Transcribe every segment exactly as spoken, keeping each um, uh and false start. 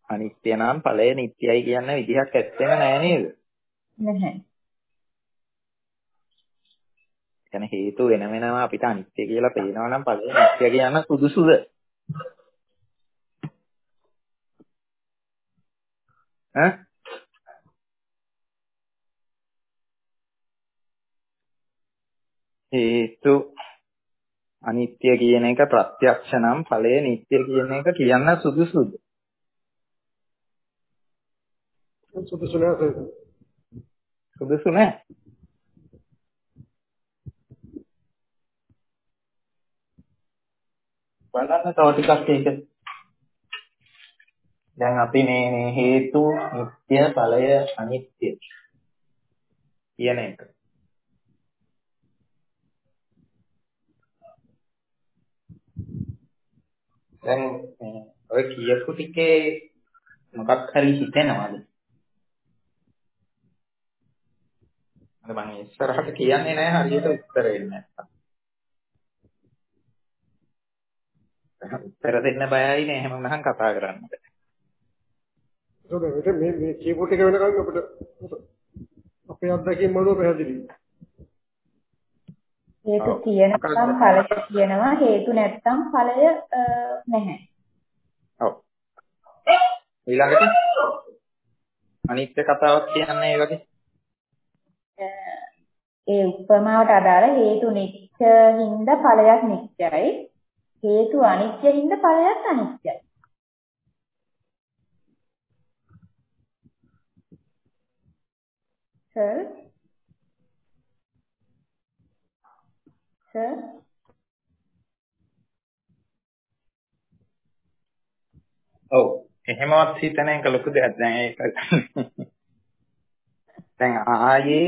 අනිත්‍ය නම් ඵලය නිට්ටයයි කියන විදිහක් ඇත්තෙම නෑ නේද? නැහැ. يعني හේතු වෙන වෙනම අපිට අනිත්‍ය කියලා පේනවා නම් ඵලය නිට්ටය කියන සුදුසුද? ඈ? හේතු අනිත්‍ය කියන එක ප්‍රත්‍යක්ෂ නම් ඵලය නිට්ටය කියන එක කියන්න සුදුසුද? සුදුසු නෑ. සුදුසු නෑ. බලන්න තව ටිකක් ඒක. දැන් අපි මේ මේ හේතු නිට්ටය ඵලය අනිත්‍ය කියන එක. දැන් ඔය කියපු ටිකේ මොකක් හරි හිතෙනවද? මම ඉස්සරහට කියන්නේ නැහැ හරියට උත්තර වෙන්නේ නැත්තම්. උත්තර දෙන්න බයයි නේ එහෙම වුණාම කතා කරන්න. ඒක මේ මේ කීබෝඩ් එක වෙනකන් අපිට අපේ අත්දැකීම් වල පැහැදිලි. හේතු තියෙනකම් ඵලය තියෙනවා හේතු නැත්නම් ඵලය නැහැ. ඔව්. ඊළඟට අනිත්‍ය කතාවක් කියන්නේ ඒ වගේ. ඒ උපමාවට අදාළ හේතු නිත්‍ය හින්දා ඵලයක් නිත්‍යයි. හේතු අනිත්‍ය හින්දා ඵලයක් අනිත්‍යයි. සර් සර් ඔව්. එහෙමවත් හිතන එක ලොකු දෙයක්. දැන් ඒක දැන් ආයේ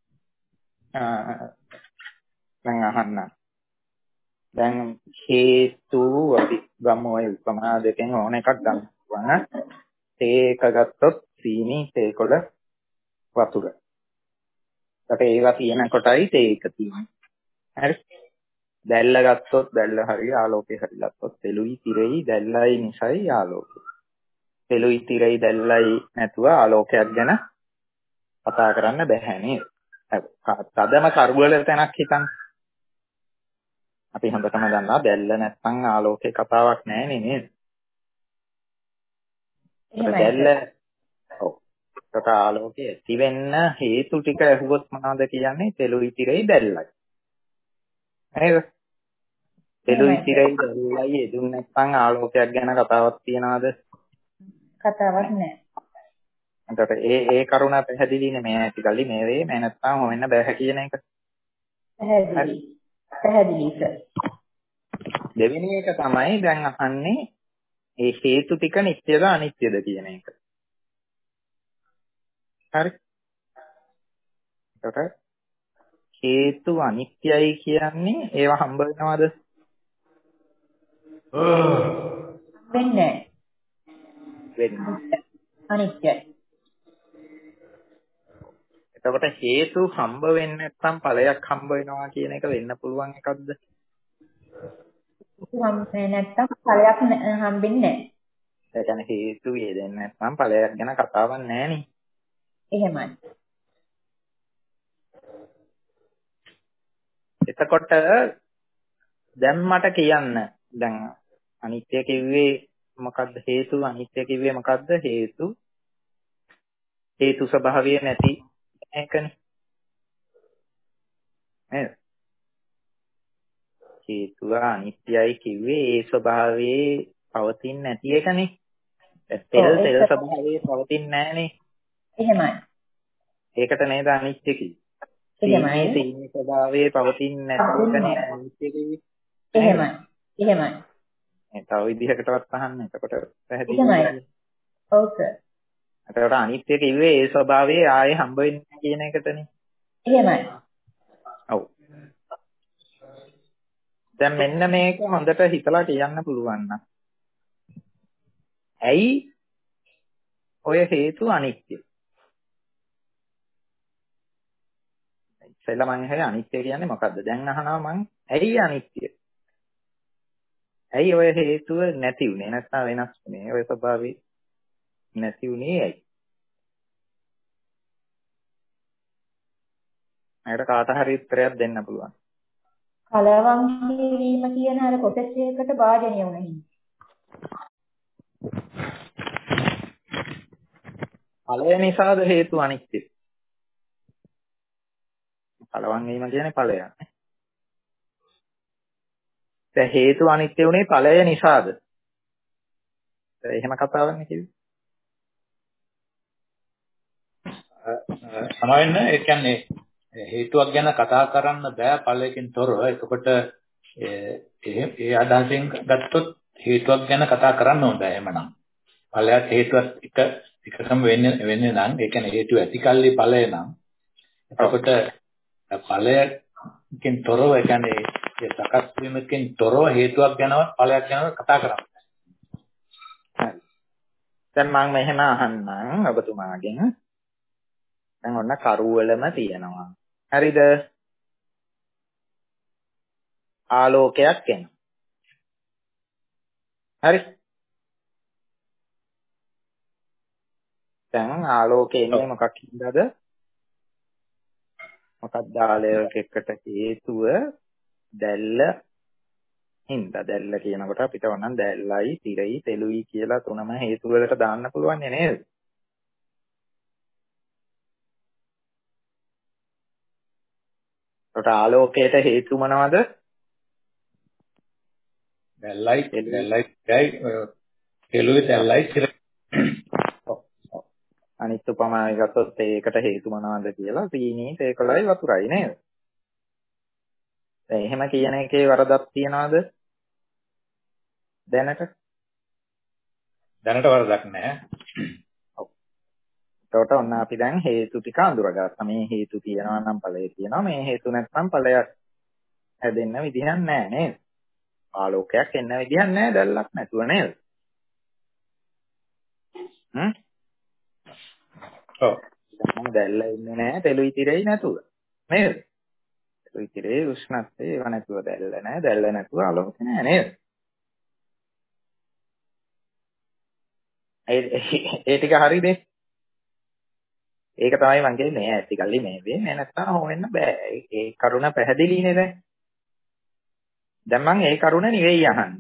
දැන් අහන්න. දැන් හේතු අපි ගමු ඔය උපමා දෙකෙන් ඕන එකක් ගන්න පුළුවන්. තේ එක ගත්තොත් සීනි තේකොළ වතුර. ඊට ඒවා තියෙන කොටයි තේ එක තියෙන්නේ. හරි. දැල්ල ගත්තොත් දැල්ල හරි ආලෝකේ හරි ගත්තොත් තෙලුයි තිරෙයි දැල්ලයි නිසයි ආලෝකය. තෙලුයි තිරෙයි දැල්ලයි නැතුව ආලෝකයක් ගැන කතා කරන්න බෑ නේද? තදම කරුවල තැනක් හිතන්න. අපි හොඳටම දන්නවා දැල්ල නැත්නම් ආලෝකේ කතාවක් නැහැ නේද? දැල්ල ඔව්. ඒක ආලෝකයේ ඇති වෙන්න හේතු ටික ඇහුවොත් මොනවද කියන්නේ? තෙලුයි තිරෙයි දැල්ලයි. නේද? තෙලුයි තිරෙයි දැල්ලයි එදුන් නැත්නම් ආලෝකයක් ගැන කතාවක් තියනවාද? කතාවක් නැහැ. එතකොට ඒ ඒ කරුණ පැහැදිලිනේ මේ ඇතිකල්ලි මේ වේ මේ නැත්නම් හොවෙන්න බෑ කියන එක. පැහැදිලි. පැහැදිලි සර්. දෙවෙනි එක තමයි දැන් අහන්නේ ඒ හේතු ටික නිත්‍යද අනිත්‍යද කියන එක. හරි. එතකොට හේතු අනිත්‍යයි කියන්නේ ඒවා හම්බ වෙනවද? වෙන්නේ වෙන්නේ. අනිත්‍යයි. එතකොට හේතු හම්බ වෙන්නේ නැත්නම් ඵලයක් හම්බ වෙනවා කියන එක වෙන්න පුළුවන් එකක්ද? හම්බෙන්නේ නැත්නම් ඵලයක් හම්බෙන්නේ නැහැ. ඒ කියන්නේ හේතු යෙදෙන්නේ නැත්නම් ඵලයක් ගැන කතාවක් නැහැ නේ. එහෙමයි. එතකොට දැන් මට කියන්න දැන් අනිත්‍ය කිව්වේ මොකද්ද? හේතු අනිත්‍ය කිව්වේ මොකද්ද? හේතු හේතු ස්වභාවය නැති එකනේ. නේද? හේතුව අනිත්‍යයි කිව්වේ ඒ ස්වභාවයේ පවතින්නේ නැති එකනේ. තෙල් තෙල් ස්වභාවයේ පවතින්නේ නැහනේ. එහෙමයි. ඒකට නේද අනිත්‍ය කිව්වේ. එහෙමයි. සීනි ස්වභාවයේ පවතින්නේ නැති එකනේ අනිත්‍ය කිව්වේ. එහෙමයි. එහෙමයි. ඒ තව විදිහකටවත් අහන්න. එතකොට පැහැදිලි. එහෙමයි. ඔව් සර්. එතකොට අනිත්‍ය කිව්වේ ඒ ස්වභාවයේ ආයේ හම්බ වෙන්නේ කියන එකටනේ. එහෙමයි. ඔව්. දැන් මෙන්න මේක හොඳට හිතලා කියන්න පුළුවන් නම් ඇයි ඔය හේතු අනිත්‍ය? ඉතින්ලා මම ඇහුවේ අනිත්‍ය කියන්නේ මොකද්ද? දැන් අහනවා මං ඇයි අනිත්‍ය? ඇයි ඔය හේතුව නැති උනේ නැත්නම් වෙනස් උනේ ඔය ස්වභාවය? නැති උනේ ඇයි? අයට කාට හරි උත්තරයක් දෙන්න පුළුවන්. කලවම් කිරීම කියන අර කොටස් එකකට භාජනය වුණා හින්දා. ඵලය නිසාද හේතු අනිත්‍ය? කලවම් වීම කියන්නේ ඵලයක්. දැන් හේතු අනිත්‍ය උනේ ඵලය නිසාද? එහෙම කතාවක්නේ කිව්වේ. සමවෙන්න ඒ කියන්නේ හේතුවක් ගැන කතා කරන්න බෑ ඵලයකින් තොරව. එතකොට ඒ ඒ අදහසෙන් ගත්තොත් හේතුවක් ගැන කතා කරන්න ඕන බෑ එහෙමනම්. ඵලයක් හේතුවක් එක එකකම වෙන්නේ වෙන්නේ නම් ඒ කියන්නේ හේතුව ඇතිකල්ලි ඵලය නම් එතකොට ඵලයකින් තොරව ඒ කියන්නේ ඒ සකස් වීමකින් තොරව හේතුවක් ගැනවත් ඵලයක් ගැනවත් කතා කරන්න බෑ. හරි. දැන් මම මෙහෙම අහන්නම් ඔබතුමාගෙන්. දැන් ඔන්න කරුවලම තියෙනවා. හරිද? ආලෝකයක් එනවා. හරි. දැන් ආලෝකය එන්නේ මොකක් හින්දාද? මොකක්ද ආලෝකයකට හේතුව? දැල්ල හින්දා. දැල්ල කියනකොට අපිට ඕනනම් දැල්ලයි, තිරයි, තෙලුයි කියලා තුනම හේතු වලට දාන්න පුළුවන් නේද? ඒකට ආලෝකයට හේතු මොනවද? දැල්ලයි දැල්ලයි දැයි තෙලුයි දැල්ලයි තිරයි. අනිත් උපමාව ගත්තොත් ඒකට හේතු මොනවද කියලා සීනි, තේකොළයි, වතුරයි නේද? දැන් එහෙම කියන එකේ වරදක් තියනවද? දැනට? දැනට වරදක් නැහැ. ඔව්. ඒකට ඔන්න අපි දැන් හේතු ටික අඳුරගත්තා. මේ හේතු තියනවා නම් ඵලය තියෙනවා. මේ හේතු නැත්නම් ඵලයක් හැදෙන්න විදිහක් නැහැ නේද? ආලෝකයක් එන්න විදිහක් නැහැ දැල්ලක් නැතුව නේද? හ්ම්? ඔව්. දැන් දැල්ල ඉන්නේ නැහැ තෙලුයි තිරෙයි නැතුව. නේද? තෙලුයි තිරෙයි උෂ්ණත්වය ඒව නැතුව දැල්ල නැහැ. දැල්ල නැතුව ආලෝක නැහැ නේද? ඒ ඒ ටික හරිද? ඒක තමයි මම කියන්නේ නෑ ඇතිකල්ලි මේ වේ මේ නැත්තම් හොවෙන්න බෑ. ඒ කරුණ පැහැදිලිනේ දැන්. දැන් මම ඒ කරුණ නෙවෙයි අහන්නේ.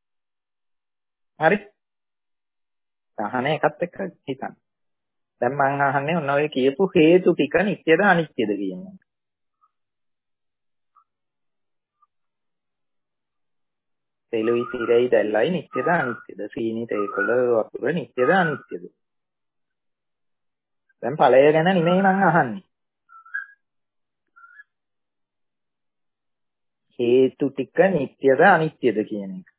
හරි? අහන එකත් එක්ක හිතන්න. දැන් මම අහන්නේ ඔන්න ඔය කියපු හේතු ටික නිත්‍යද අනිත්‍යද කියන එක. තෙලුයි තිරයි දැල්ලයි නිත්‍යද අනිත්‍යද? සීනි තේකොළ වතුර නිත්‍යද අනිත්‍යද? දැන් ඵලය ගැන නෙමෙයි මම අහන්නේ. හේතු ටික නිත්‍යද අනිත්‍යද කියන එක.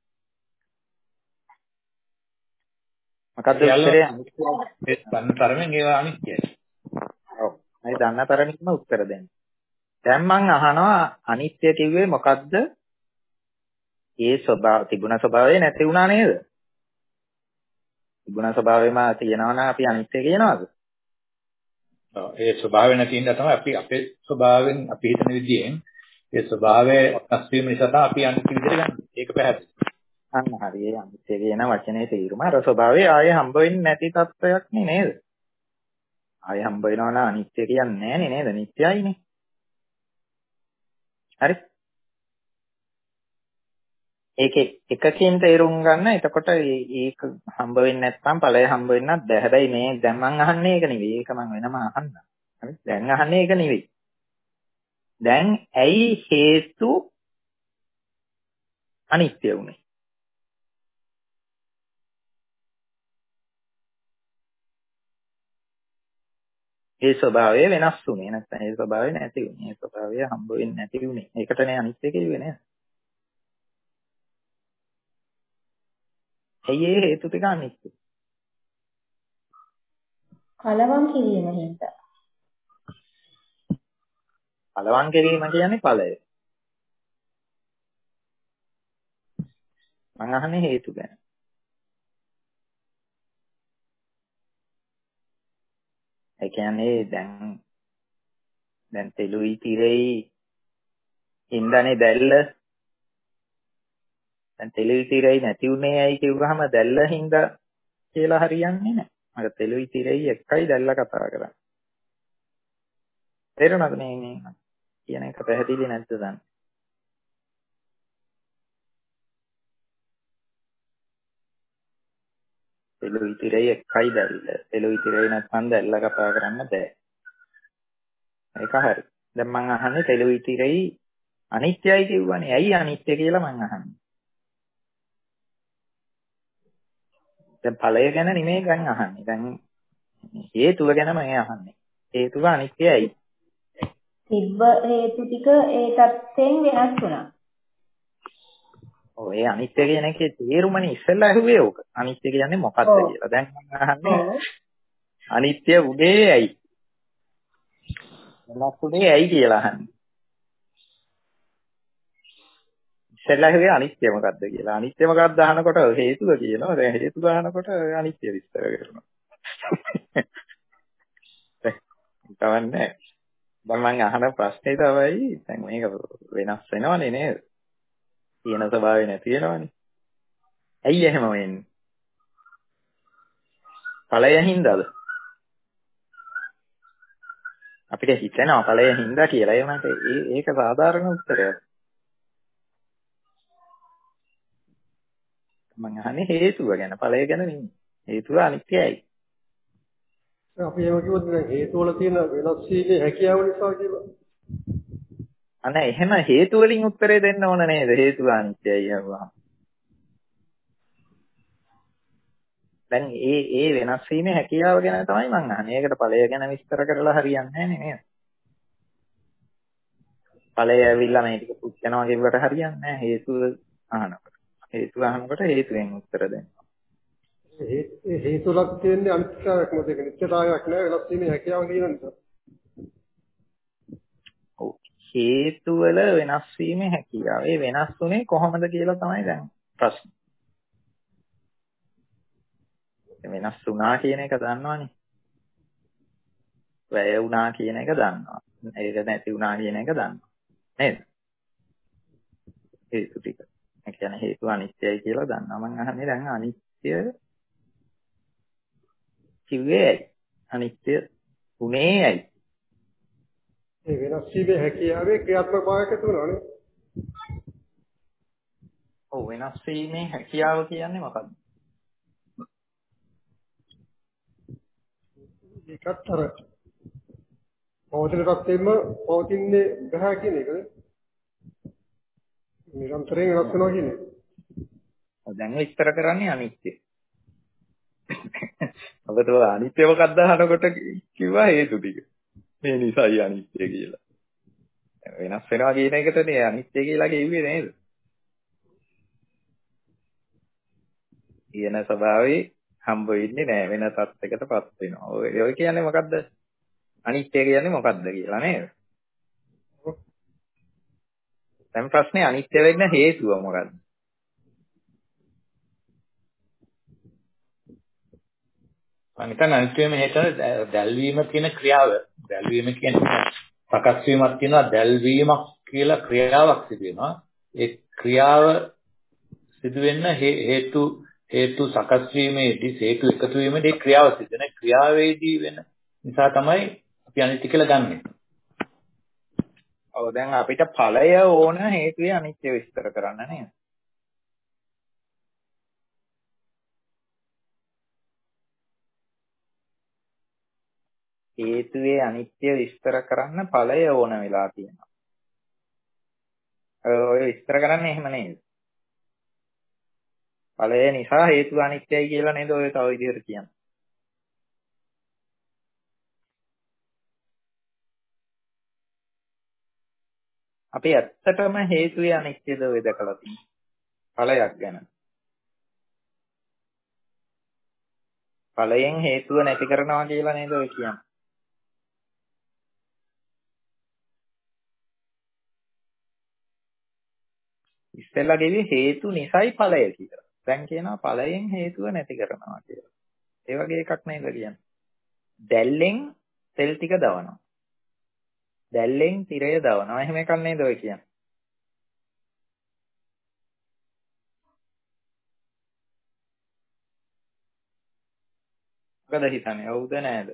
මොකද්ද උත්තරේ? අනිත්‍යයි. ඒ ගන්න තරමින් ඒවා අනිත්‍යයි. ඔව්. මේ දන්න තරමින්ම උත්තර දෙන්න. දැන් මම අහනවා අනිත්‍ය කිව්වේ මොකද්ද? ඒ ස්වභාව තිබුණ ස්වභාවය නැති වුණා නේද? තිබුණ ස්වභාවෙම තියනවා නම් අපි අනිත්‍ය කියනවාද? ඔව්. ඒ ස්වභාවය නැති හින්දා තමයි අපි අපේ ස්වභාවයෙන් අපි හිතන විදියෙන් ඒ ස්වභාවය වෙනස් වීම නිසා තමයි අපි අනිත්‍ය විදිහට ගන්න. ඒක පැහැදිලි. අන්න හරි. ඒ අනිත්‍ය කියන වචනේ තේරුම අර ස්වභාවය ආයේ හම්බ වෙන්නේ නැති තත්වයක් නේ නේද? ආයේ හම්බ වෙනවා නම් අනිත්‍ය කියන්නේ නෑනේ නේද? නිට්ටයයිනේ. හරි? ඒකේ එකකින් තේරුම් ගන්න. එතකොට ඒක හම්බ වෙන්නේ නැත්නම් ඵලය හම්බ වෙන්නත් බෑ. හැබැයි මේ දැන් මං අහන්නේ ඒක නෙවෙයි. ඒක මං වෙනම අහන්න. හරි? දැන් අහන්නේ ඒක නෙවෙයි. දැන් ඇයි හේතු අනිත්‍ය වුනේ? ඒ ස්වභාවය වෙනස් වුනේ නැත්නම් ඒ ස්වභාවය නැති වුනේ. ඒ ස්වභාවය හම්බ වෙන්නේ නැති වුනේ. ඒකටනේ අනිත්‍ය කිව්වේ නේද? ඇයි ඒ හේතු ටික අනිත්‍ය? කලවම් කිරීම හින්දා. කලවම් කිරීම කියන්නේ ඵලය. මං අහන්නේ හේතු ගැන. ඒ කියන්නේ දැන් දැන් තෙලුයි තිරෙයි ඉන්දනේ දැල්ල දැන් තෙලුයි තිරෙයි නැති උනේ ඇයි කිව්වහම දැල්ල හින්දා කියලා හරියන්නේ නැහැ. අර තෙලුයි තිරෙයි එකයි දැල්ලා කතා කරන්නේ. තේරුණාද මේ මේ කියන එක පැහැදිලි නැද්ද දැන්? තෙලුයි තිරෙයි එකයි දැල්ල. තෙලුයි තිරෙයි නැත්නම් දැල්ලා කතා කරන්න බෑ. ඒක හරි. දැන් මං අහන්නේ තෙලුයි තිරෙයි අනිත්‍යයි කියවනේ. ඇයි අනිත්‍ය කියලා මං අහන්නේ. දැන් ඵලය ගැන නෙමෙයි ගන් අහන්නේ. දැන් හේතුව ගැන මම අහන්නේ. හේතුව අනිත්‍යයි. තිබ්බ හේතු ටික ඒ තත්ත්වෙන් වෙනස් වුණා. ඔය අනිත්‍ය කියන එකේ තේරුමනේ ඉස්සෙල්ලා අහුවේ ඕක. අනිත්‍ය කියන්නේ මොකක්ද කියලා. දැන් මම අහන්නේ අනිත්‍ය උනේ ඇයි? වෙනස් උනේ ඇයි කියලා අහන්නේ. ඉස්සෙල්ලා අහුවේ අනිත්‍ය මොකක්ද කියලා. අනිත්‍ය මොකක්ද අහනකොට හේතුව කියනවා. දැන් හේතුව අහනකොට අනිත්‍ය විස්තර කරනවා. තවන්නේ දැන් මම අහන ප්‍රශ්නේ තමයි දැන් මේක වෙනස් වෙනවනේ නේද? තියෙන ස්වභාවය නැති වෙනවනේ. ඇයි එහෙම වෙන්නේ? ඵලයෙන් හින්දාද? අපිට හිතෙනවා ඵලයෙන් හින්දා කියලා. ඒ වුණාට ඒක සාධාරණ උත්තරයක්. මම අහන්නේ හේතුව ගැන. ඵලය ගැන නෙමෙයි. හේතුව අනිත්‍යයි. අපි එහෙම කිව්වොත් දැන් හේතු වල තියෙන වෙනස් වීමේ හැකියාව නිසා කියලා. අනේ එහෙම හේතු වලින් උත්තරේ දෙන්න ඕන නේද? හේතුව අනිත්‍යයි අහුවා. දැන් ඒ ඒ වෙනස් වීමේ හැකියාව ගැන තමයි මම අහන්නේ. ඒකට ඵලය ගැන විස්තර කරලා හරියන්නේ නැහැ නේද? ඵලය ඇවිල්ලා මේ ටික පුච්චනවා කියවට හරියන්නේ නැහැ. හේතුව අහනකොට. හේතුව අහනකොට හේතුවෙන් උත්තර දෙන්න. ඒ හේතු වලක් තියෙන්නේ අනිත්‍යයක් මොකද ඒක නිත්‍යතාවයක් නෑ වෙනස් වීමේ හැකියාව තියෙන නිසා. ඔව්. හේතු වල වෙනස් වීමේ හැකියාව. ඒ වෙනස් වුනේ කොහොමද කියලා තමයි දැන් ප්‍රශ්නේ. වෙනස් වුණා කියන එක දන්නවනේ. වැය වුණා කියන එක දන්නවා. ඒක නැති වුණා කියන එක දන්නවා. නේද? හේතු ටික. ඒ කියන්නේ හේතු අනිත්‍යයි කියලා දන්නවා. මම අහන්නේ දැන් අනිත්‍ය කිව්වේ ඇයි? අනිත්‍ය උනේ ඇයි? ඒ වෙනස් වීමේ හැකියාවේ ක්‍රියාත්මක භාවයක තුනනේ. ඔව් වෙනස් වීමේ හැකියාව කියන්නේ මොකක්ද? ඒකත් අර පවතින තත්ත්වෙම පවතින්නේ බෑ කියන එකනේ. නිරන්තරයෙන් වෙනස් වෙනවා කියන්නේ. දැන් විස්තර කරන්නේ අනිත්‍ය. ඔබට අනිත්‍ය මොකක්ද අහනකොට කිව්වා හේතු ටික. මේ නිසායි අනිත්‍ය කියලා. වෙනස් වෙනවා කියන එකටනේ අනිත්‍ය කියලා කිව්වේ නේද? කියන ස්වභාවයේ හම්බ වෙන්නේ නැහැ වෙන තත්යකටපත් වෙනවා. ඔය කියන්නේ මොකද්ද? අනිත්‍ය කියන්නේ මොකද්ද කියලා නේද? දැන් ප්‍රශ්නේ අනිත්‍ය වෙන්න හේතුව මොකද්ද? මම හිතන්නේ අනිත්‍යම හේතුව දැල්වීම කියන ක්‍රියාව. දැල්වීම කියන්නේ සකස් වීමක් කියනවා දැල්වීමක් කියලා ක්‍රියාවක් සිදු වෙනවා. ඒ ක්‍රියාව සිදු වෙන්න හේතු හේතු සකස් වීමේදී හේතු එකතු වීමේදී ක්‍රියාව සිදු වෙන ක්‍රියාවේදී වෙන නිසා තමයි අපි අනිත්‍ය කියලා ගන්නෙ. ඔව් දැන් අපිට ඵලය ඕන හේතුවේ අනිත්‍ය විස්තර කරන්න නේද? හේතුවේ අනිත්‍ය විස්තර කරන්න ඵලය ඕන වෙලා තියෙනවා. ඔය විස්තර කරන්නේ එහෙම නේද? ඵලය නිසා හේතුව අනිත්‍යයි කියලා නේද ඔය තව විදිහට කියන්නේ. අපි ඇත්තටම හේතුවේ අනිත්‍යද ඔය දැකලා තියෙන්නේ. ඵලයක් ගැන. ඵලයෙන් හේතුව නැති කරනවා කියලා නේද ඔය කියන්නේ. ඉස්සෙල්ලා ගෙවි හේතු නිසායි ඵලය කියලා. දැන් කියනවා ඵලයෙන් හේතුව නැති කරනවා කියලා. ඒ වගේ එකක් නේද කියන්නේ. දැල්ලෙන් තෙල් ටික දවනවා. දැල්ලෙන් තිරය දවනවා. එහෙම එකක් නේද ඔය කියන්නේ. මොකද හිතන්නේ? හවුද නෑද?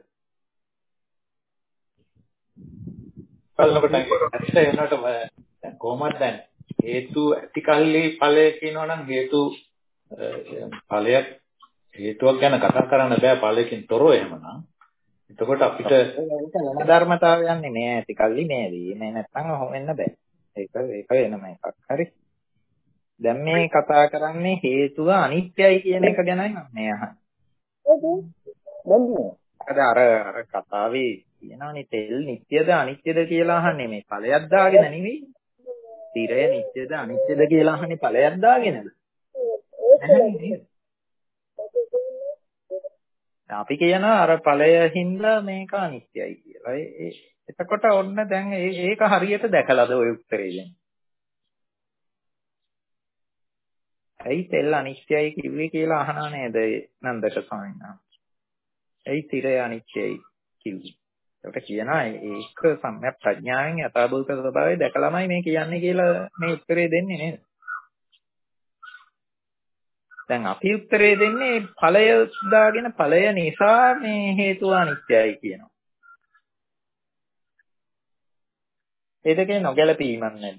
බලනකොට ඇත්ත වෙනකොට කොහොමද දැන් හේතු ඇති කල්ලි ඵලය කියනවා නම් හේතු ඵලයක් හේතුවක් ගැන කතා කරන්න බෑ ඵලයකින් තොරව එහෙමනම්. එතකොට අපිට වෙන ධර්මතාවයන්නේ නෑ ඇති කල්ලි නෑදී. නේ නැත්තම් හොවෙන්න බෑ. ඒක ඒක වෙනම එකක්. හරි. දැන් මේ කතා කරන්නේ හේතුව අනිත්‍යයි කියන එක ගැනයි මම මේ අහන්නේ. අද අර අර කතාවේ කියනවනේ තෙල් නිට්ටයද අනිත්‍යද කියලා අහන්නේ මේ ඵලයක් දාගෙන නෙවෙයි. තිරය නිට්ටයද අනිත්‍යද කියලා අහන්නේ ඵලයක් දාගෙනද? අපි කියනවා අර ඵලයෙන් මේක අනිත්‍යයි කියලා. ඒ එතකොට ඔන්න දැන් ඒක හරියට දැකලාද ඔය උත්තරේ දැන්? ඇයි තෙල් අනිත්‍යයි කිව්වේ කියලා අහනා නේද නන්දක ස්වාමීන් වහන්සේ? ඇයි තිරය අනිත්‍යයි කිව්වේ? ඒකට කියනවා ඒක සම්‍යක් ප්‍රඥාවෙන් යථාභූත ස්වභාවය දැකලාමයි මේ කියන්නේ කියලා මේ උත්තරේ දෙන්නේ නේද? දැන් අපි උත්තරේ දෙන්නේ ඵලය දාගෙන ඵලය නිසා මේ හේතුව අනිත්‍යයි කියනවා. ඒ දෙකේ නොගැලපීමක් නැද්ද?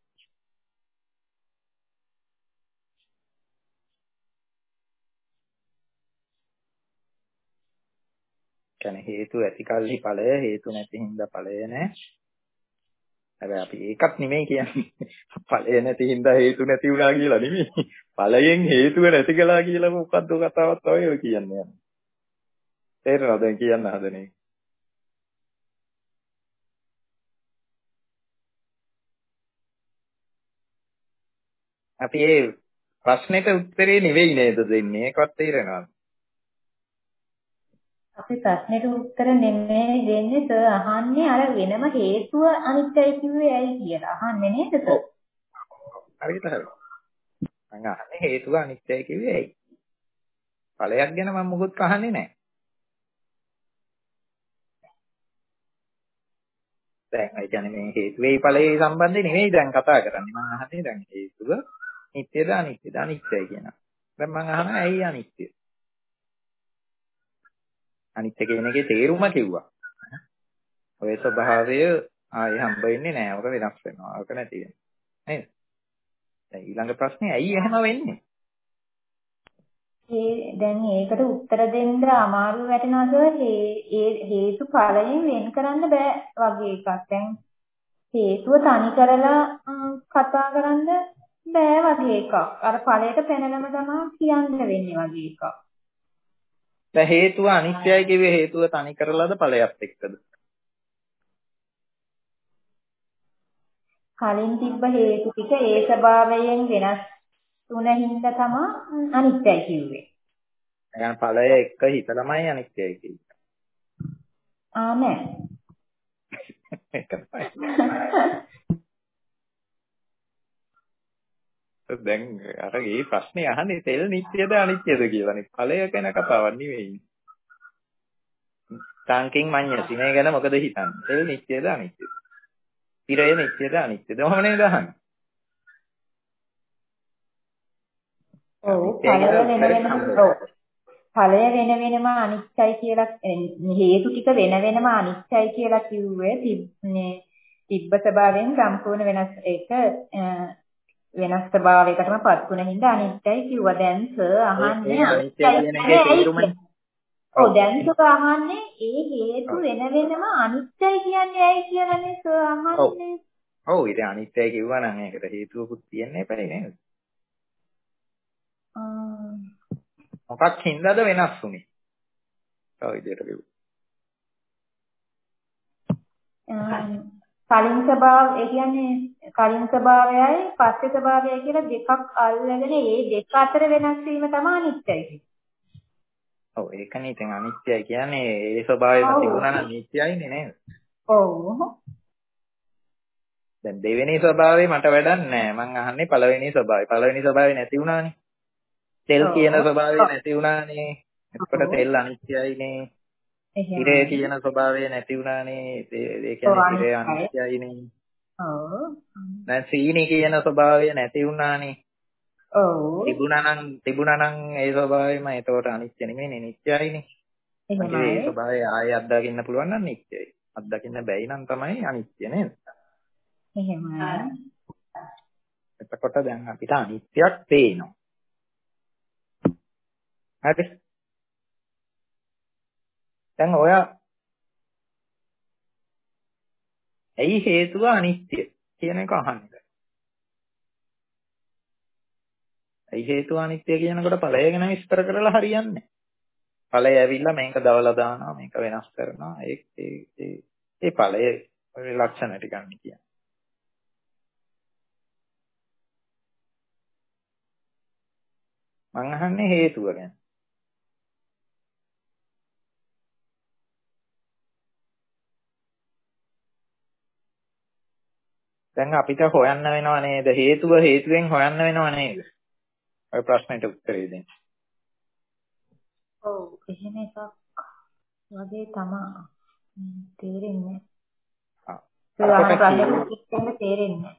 කියන්නේ හේතු ඇති කල්හි ඵලය හේතු නැති හින්දා ඵලය නැහැ. හැබැයි අපි ඒකත් නෙමෙයි කියන්නේ. ඵලය නැති හින්දා හේතු නැති වුණා කියලා නෙමෙයි. ඵලයෙන් හේතුව නැති කළා කියලා මොකද්ද කතාවක් තමයි ඔය කියන්නේ. තේරෙනවද දැන් කියන්න හදනේ? අපි ඒ ප්‍රශ්නෙට උත්තරේ නෙවෙයි නේද දෙන්නේ? ඒකවත් තේරෙනවද? අපි ප්‍රශ්නෙට උත්තර නෙමෙයි දෙන්නේ සර් අහන්නේ අර වෙනම හේතුව අනිත්‍යයි කිව්වේ ඇයි කියලා. අහන්නේ නේද සර්? හරියට හරි. මම අහන්නේ හේතුව අනිත්‍යයි කිව්වේ ඇයි? ඵලයක් ගැන මම මොකොත් අහන්නේ නැහැ. දැන් ඒ කියන්නේ මේ හේතුවේ ඵලයේ සම්බන්ධේ නෙවෙයි දැන් කතා කරන්නේ. මම අහන්නේ දැන් හේතුව නිට්ටයද අනිත්‍යද? අනිත්‍යයි කියනවා. දැන් මම අහනවා ඇයි අනිත්‍ය? අනිත්‍ය කියන එකේ තේරුම කිව්වා. ඔය ස්වභාවය ආයේ හම්බ වෙන්නේ නැහැ. ඔක වෙනස් වෙනවා. ඔක නැති වෙනවා. නේද? දැන් ඊළඟ ප්‍රශ්නේ ඇයි එහෙම වෙන්නේ? ඒ දැන් ඒකට උත්තර දෙන්න අමාරු වැටෙනවා සර්. ඒ හේතු ඵලයෙන් වෙන් කරන්න බෑ වගේ එකක්. දැන් හේතුව තනි කරලා කතා කරන්න බෑ වගේ එකක්. අර ඵලයට පැනලම තමයි කියන්න වෙන්නේ වගේ එකක්. දැන් හේතුව අනිත්‍යයි කිව්වේ හේතුව තනි කරලාද ඵලයක් එක්කද? කලින් තිබ්බ හේතු ටික ඒ ස්වභාවයෙන් වෙනස් තුන හින්දා තමයි අනිත්‍යයි කිව්වේ. يعني ඵලය එක්ක හිතලමයි අනිත්‍යයි කිව්වේ. ආ නෑ. දැන් අර මේ ප්‍රශ්නේ අහන්නේ තෙල් නිට්ටයද අනිත්‍යද කියලානේ. ඵලය ගැන කතාවක් නෙවෙයි. ටාංකින් මඤ්ඤති මේ ගැන මොකද හිතන්නේ? තෙල් නිට්ටයද අනිත්‍යද? තිරය නිට්ටයද අනිත්‍යද? ඔහම නේද අහන්නේ? ඔව් ඵලය වෙන වෙනම ඵලය වෙන වෙනම අනිත්‍යයි කියලා හේතු ටික වෙන වෙනම අනිත්‍යයි කියලා කිව්වේ තිබ්නේ තිබ්බ ස්වභාවයෙන් සම්පූර්ණ වෙනස් ඒක වෙනස් ස්වභාවයකටම පත් වුණ හින්දා අනිත්‍යයි කිව්වා. දැන් සර් අහන්නේ අනිත්‍යයි කියන එකේ තේරුමනේ. ඔව් දැන් සර් අහන්නේ ඒ හේතු වෙන වෙනම අනිත්‍යයි කියන්නේ ඇයි කියලානේ සර් අහන්නේ. ඔව් ඉතින් අනිත්‍යයි කිව්වා නම් ඒකට හේතුවකුත් තියෙන්න එපා නේද? ආ මොකක් හින්දාද වෙනස් වුනේ? ඔව් විදියට කිව්වා. කලින් ස්වභාව ඒ කියන්නේ කලින් ස්වභාවයයි පස්සේ ස්වභාවයයි කියලා දෙකක් අල්ලගෙන ඒ දෙක අතර වෙනස් වීම තමයි අනිත්‍යයි කියන්නේ. ඔව් ඒකනේ ඉතින් අනිත්‍යයි කියන්නේ ඒ ස්වභාවය තිබුණා නම් නිට්ටයයිනේ නේද? ඔව්. දැන් දෙවෙනි ස්වභාවය මට වැඩක් නැහැ. මං අහන්නේ පළවෙනි ස්වභාවය. පළවෙනි ස්වභාවය නැති වුණානේ. තෙල් කියන ස්වභාවය නැති වුණානේ. එතකොට තෙල් අනිත්‍යයිනේ. තිරය කියන ස්වභාවය නැති වුණානේ. ඒ කියන්නේ තිරය අනිත්‍යයිනේ. ඔව්. දැන් සීනි කියන ස්වභාවය නැති වුණානේ. ඔව්. තිබුණා නම් තිබුණා නම් ඒ ස්වභාවයම එතකොට අනිත්‍ය නෙමෙයිනේ නිට්ටයයිනේ. ඒ ස්වභාවය ආයෙ අත්දකින්න පුළුවන් නම් නිත්‍යයි. අත්දකින්න බැයි නම් තමයි අනිත්‍ය නේද? එහෙමයි. එතකොට දැන් අපිට අනිත්‍යයක් පේනවා. හරි. දැන් ඔය ඇයි හේතුව අනිත්‍ය කියන එක අහන්නේ. ඇයි හේතුව අනිත්‍ය කියනකොට ඵලය ගැන විස්තර කරලා හරියන්නේ නැහැ. ඵලය ඇවිල්ලා මේක දවලා දානවා මේක වෙනස් කරනවා ඒ ඒ ඒ ඵලයේ ලක්ෂණ ටික ගන්න කියන්නේ. මං අහන්නේ හේතුව ගැන. දැන් අපිට හොයන්න වෙනව නේද හේතුව හේතුවෙන් හොයන්න වෙනව නේද? ඔය ප්‍රශ්නෙට උත්තරේ දෙන්න. ඔව් එහෙම එකක් වගේ තමයි තේරෙන්නේ. ආ. ප්‍රශ්නේ තේරෙන්නේ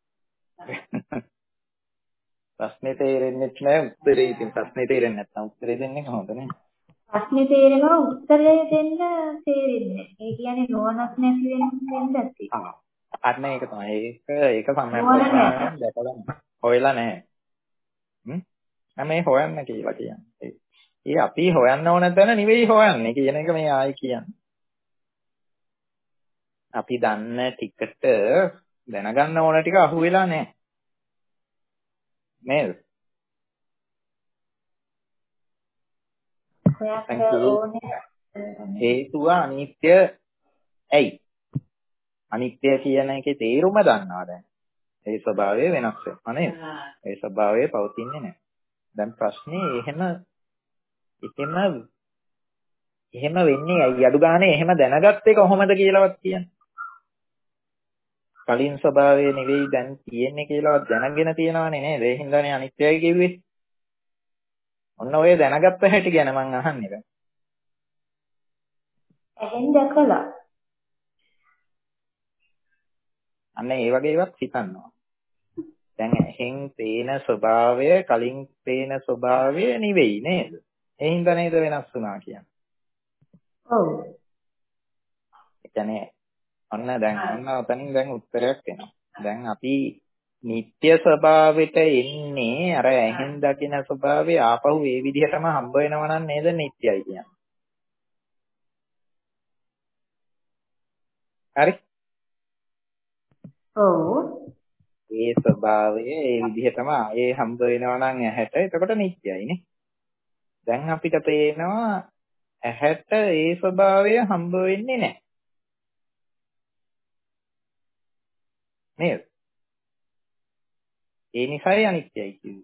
ප්‍රශ්නේ තේරෙන්නේ නැහැ උත්තරේ ඉතින් ප්‍රශ්නේ තේරෙන්නේ නැත්නම් උත්තරේ දෙන්නේ කොහොමද නේ? ප්‍රශ්නේ තේරෙනවා උත්තරය දෙන්න තේරෙන්නේ. ඒ කියන්නේ නුවණක් නැති වෙන වෙන්නත්. ආ. අන්න ඒක තමයි. ඒක ඒක සම්මතයෙන් දැකලා හොයලා නැහැ. හ්ම්. මේ හොයන්න කියලා කියන්නේ. ඒ අපි හොයන්න ඕන තැන නෙවෙයි හොයන්නේ කියන එක මේ ආයි කියන්නේ. අපි දන්න ටිකට දැනගන්න ඕන ටික අහුවෙලා නැහැ. නේද? හේතුව අනිත්‍ය ඇයි? අනිත්‍ය කියන එකේ තේරුම දන්නවා දැන්. ඒ ස්වභාවය වෙනස් වෙනවා නේද? ඒ ස්වභාවය පවතින්නේ නැහැ. දැන් ප්‍රශ්නේ එහෙම එහෙම එහෙම වෙන්නේ ඇයි? අඩු ගානේ එහෙම දැනගත්තේ කොහොමද කියලාවත් කියන්නේ. කලින් ස්වභාවය නෙවෙයි දැන් තියෙන්නේ කියලාවත් දැනගෙන තියෙනවනේ නේද? ඒ හින්දානේ අනිත්‍යයි කිව්වේ. ඔන්න ඔය දැනගත්ත හැටි ගැන මම අහන්නේ දැන්. එහෙන් දැකලා. අන්න ඒ වගේ ඒවාත් හිතන්නවා. දැන් එහෙන් පේන ස්වභාවය කලින් පේන ස්වභාවය නෙවෙයි නේද? ඒ හින්දා නේද වෙනස් වුණා කියන්නේ. ඔව්. ඒ කියන්නේ ඔන්න දැන් ඔන්න ඔතනින් දැන් උත්තරයක් එනවා. දැන් අපි නිත්‍ය ස්වභාවයට එන්නේ අර ඇහෙන් දකින ස්වභාවය ආපහු ඒ විදිහටම හම්බ වෙනවා නම් නේද නිත්‍යයි කියන්නේ. හරි? ඔව්. ඒ ස්වභාවය ඒ විදිහටම ආයේ හම්බ වෙනවා නම් ඇහැට එතකොට නිත්‍යයිනේ. දැන් අපිට පේනවා ඇහැට ඒ ස්වභාවය හම්බ වෙන්නේ නැහැ. නේද? ඒ නිසායි අනිත්‍යයි කිව්වේ.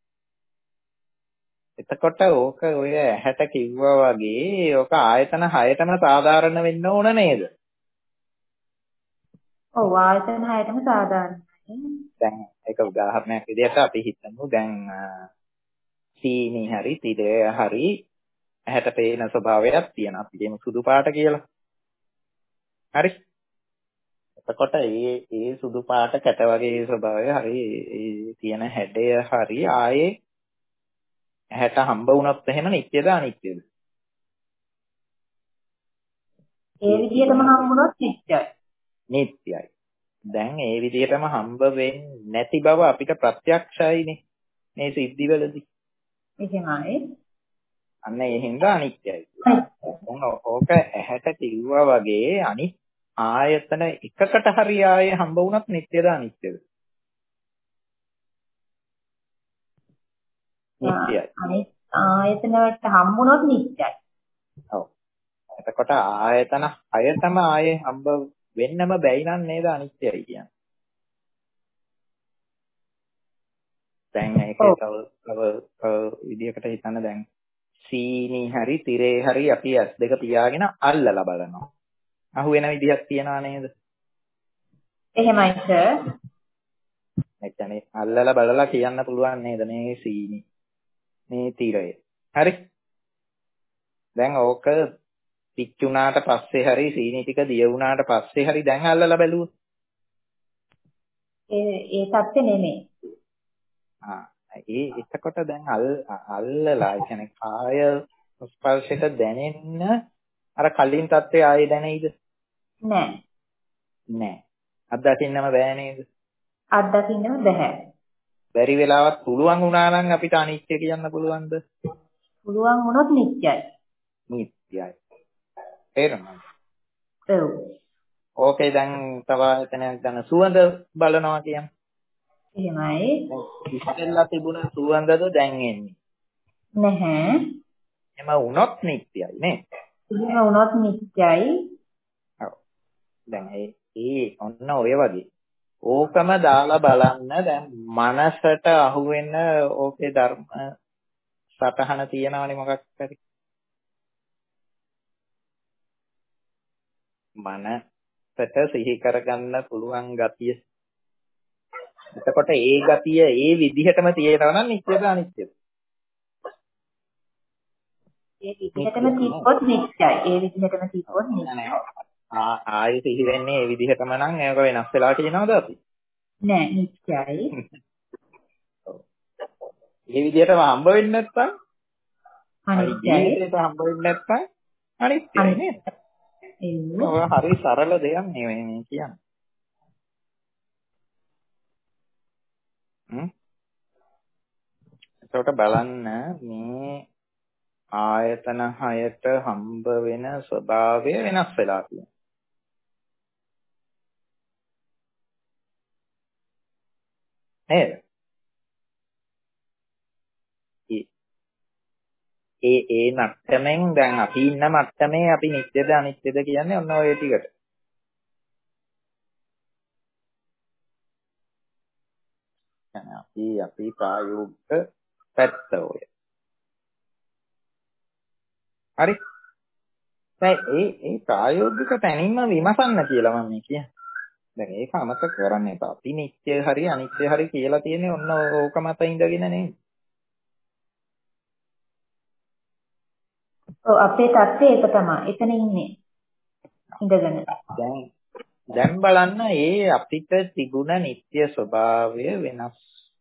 එතකොට ඕක ඔය ඇහැට කිව්වා වගේ ඕක ආයතන හයටම සාධාරණ වෙන්න ඕන නේද? ඔව් ආයතන හයටම සාධාරණයි. දැන් ඒක උදාහරණයක් විදිහට අපි හිතමු දැන් සීනි හරි තිරය හරි ඇහැට පේන ස්වභාවයක් තියෙනවා. අපි කියමු සුදු පාට කියලා. හරි? එතකොට ඒ ඒ සුදු පාට කැට වගේ ස්වභාවය හරි ඒ තියෙන හැඩය හරි ආයේ ඇහැට හම්බ වුණොත් එහෙම නිත්‍යද අනිත්‍යද? ඒ විදිහටම හම්බුනොත් නිත්‍යයි. නිත්‍යයි. දැන් ඒ විදිහටම හම්බ වෙන්නේ නැති බව අපිට ප්‍රත්‍යක්ෂයිනේ. මේ සිද්ධිවලදී. එහෙමයි. අන්න ඒ හින්දා අනිත්‍යයි. දැන් ඕක ඇහැට කිව්වා වගේ අනිත් ආයතන එකකට හරි ආයේ හම්බ වුණත් නිත්‍යද අනිත්‍යද? නිත්‍යයි. අනිත් ආයතන වලට හම්බුනොත් නිත්‍යයි. ඔව්. එතකොට ආයතන හයතම ආයේ හම්බ වෙන්නම බැයි නම් නේද අනිත්‍යයි කියන්නේ. දැන් ඒකේ තව තව විදිහකට හිතන්න දැන් සීනි හරි තිරේ හරි අපි ඇස් දෙක පියාගෙන අල්ලලා බලනවා. අහු වෙන විදිහක් තියනවා නේද? එහෙමයි සර්. ඒ කියන්නේ අල්ලලා බලලා කියන්න පුළුවන් නේද මේ සීනි මේ තිරය. හරි? දැන් ඕක පිච්චුණාට පස්සේ හරි සීනි ටික දිය වුණාට පස්සේ හරි දැන් අල්ලලා බැලුවොත් ඒ ඒ සත්‍ය නෙමෙයි. ආ ඒ එතකොට දැන් අල් අල්ලලා කියන්නේ කාය ස්පර්ශයට දැනෙන්න අර කලින් තත්ත්වයේ ආයේ දැනෙයිද? නෑ. නෑ. අත්දකින්නම බෑ නේද? අත්දකින්නම බෑ. බැරි වෙලාවත් පුළුවන් වුණා නම් අපිට අනිත්‍ය කියන්න පුළුවන්ද? පුළුවන් වුණොත් නිත්‍යයි. නිත්‍යයි. තේරුණාද? ඔව්. ඕකේ දැන් තව එතනක් ගන්න සුවඳ බලනවා කියන්නේ. එහෙමයි. ඉස්සෙල්ලා තිබුණ සුවඳද දැන් එන්නේ? නැහැ. එම වුණොත් නිත්‍යයි නේ. එහෙම වුණොත් නිත්‍යයි. ඔව්. දැන් ඒ ඒ ඔන්න ඔය වගේ. ඕකම දාලා බලන්න දැන් මනසට අහුවෙන ඕකේ ධර්ම සතහන තියෙනවනේ මොකක් හරි. මනසට සිහි කරගන්න පුළුවන් ගතිය. එතකොට ඒ ගතිය ඒ විදිහටම තියෙනවා නම් නිත්‍යද අනිත්‍යද? ඒ විදිහටම තිබ්බොත් නිත්‍යයි. ඒ විදිහටම තිබ්බොත් නිත්‍යයි. ආ ආයෙ සිහි වෙන්නේ ඒ විදිහටම නම් ඒක වෙනස් වෙලා කියනවද අපි? නෑ නිත්‍යයි. ඒ විදිහටම හම්බ වෙන්නේ නැත්නම් අනිත්‍යයි. ජීවිතේට හම්බ වෙන්නේ නැත්නම් අනිත්‍යයි නේද? ඔය හරි සරල දෙයක් නෙවෙයි මේ කියන්නේ. හ්ම්. ඒකට බලන්න මේ ආයතන හයට හම්බ වෙන ස්වභාවය වෙනස් වෙලා තියෙනවා. නේද? ඒ ඒ මට්ටමෙන් දැන් අපි ඉන්න මට්ටමේ අපි නිත්‍යද අනිත්‍යද කියන්නේ ඔන්න ඔය ටිකට. يعني අපි අපි ප්‍රායෝගික පැත්ත ඔය. හරි. දැන් ඒ ඒ ප්‍රායෝගික තැනින්ම විමසන්න කියලා මම කියන්නේ. දැන් ඒක අමතක කරන්න එපා. අපි නිත්‍ය හරි අනිත්‍ය හරි කියලා තියෙන්නේ ඔන්න ඕක මත ඉඳගෙන නෙමෙයි. ඔව් අපේ தත්ත්වය ඒක තමයි. එතන ඉන්නේ. ඉඳගෙන. දැන් දැන් බලන්න ඒ අපිට තිබුණ නිත්‍ය ස්වභාවය වෙනස්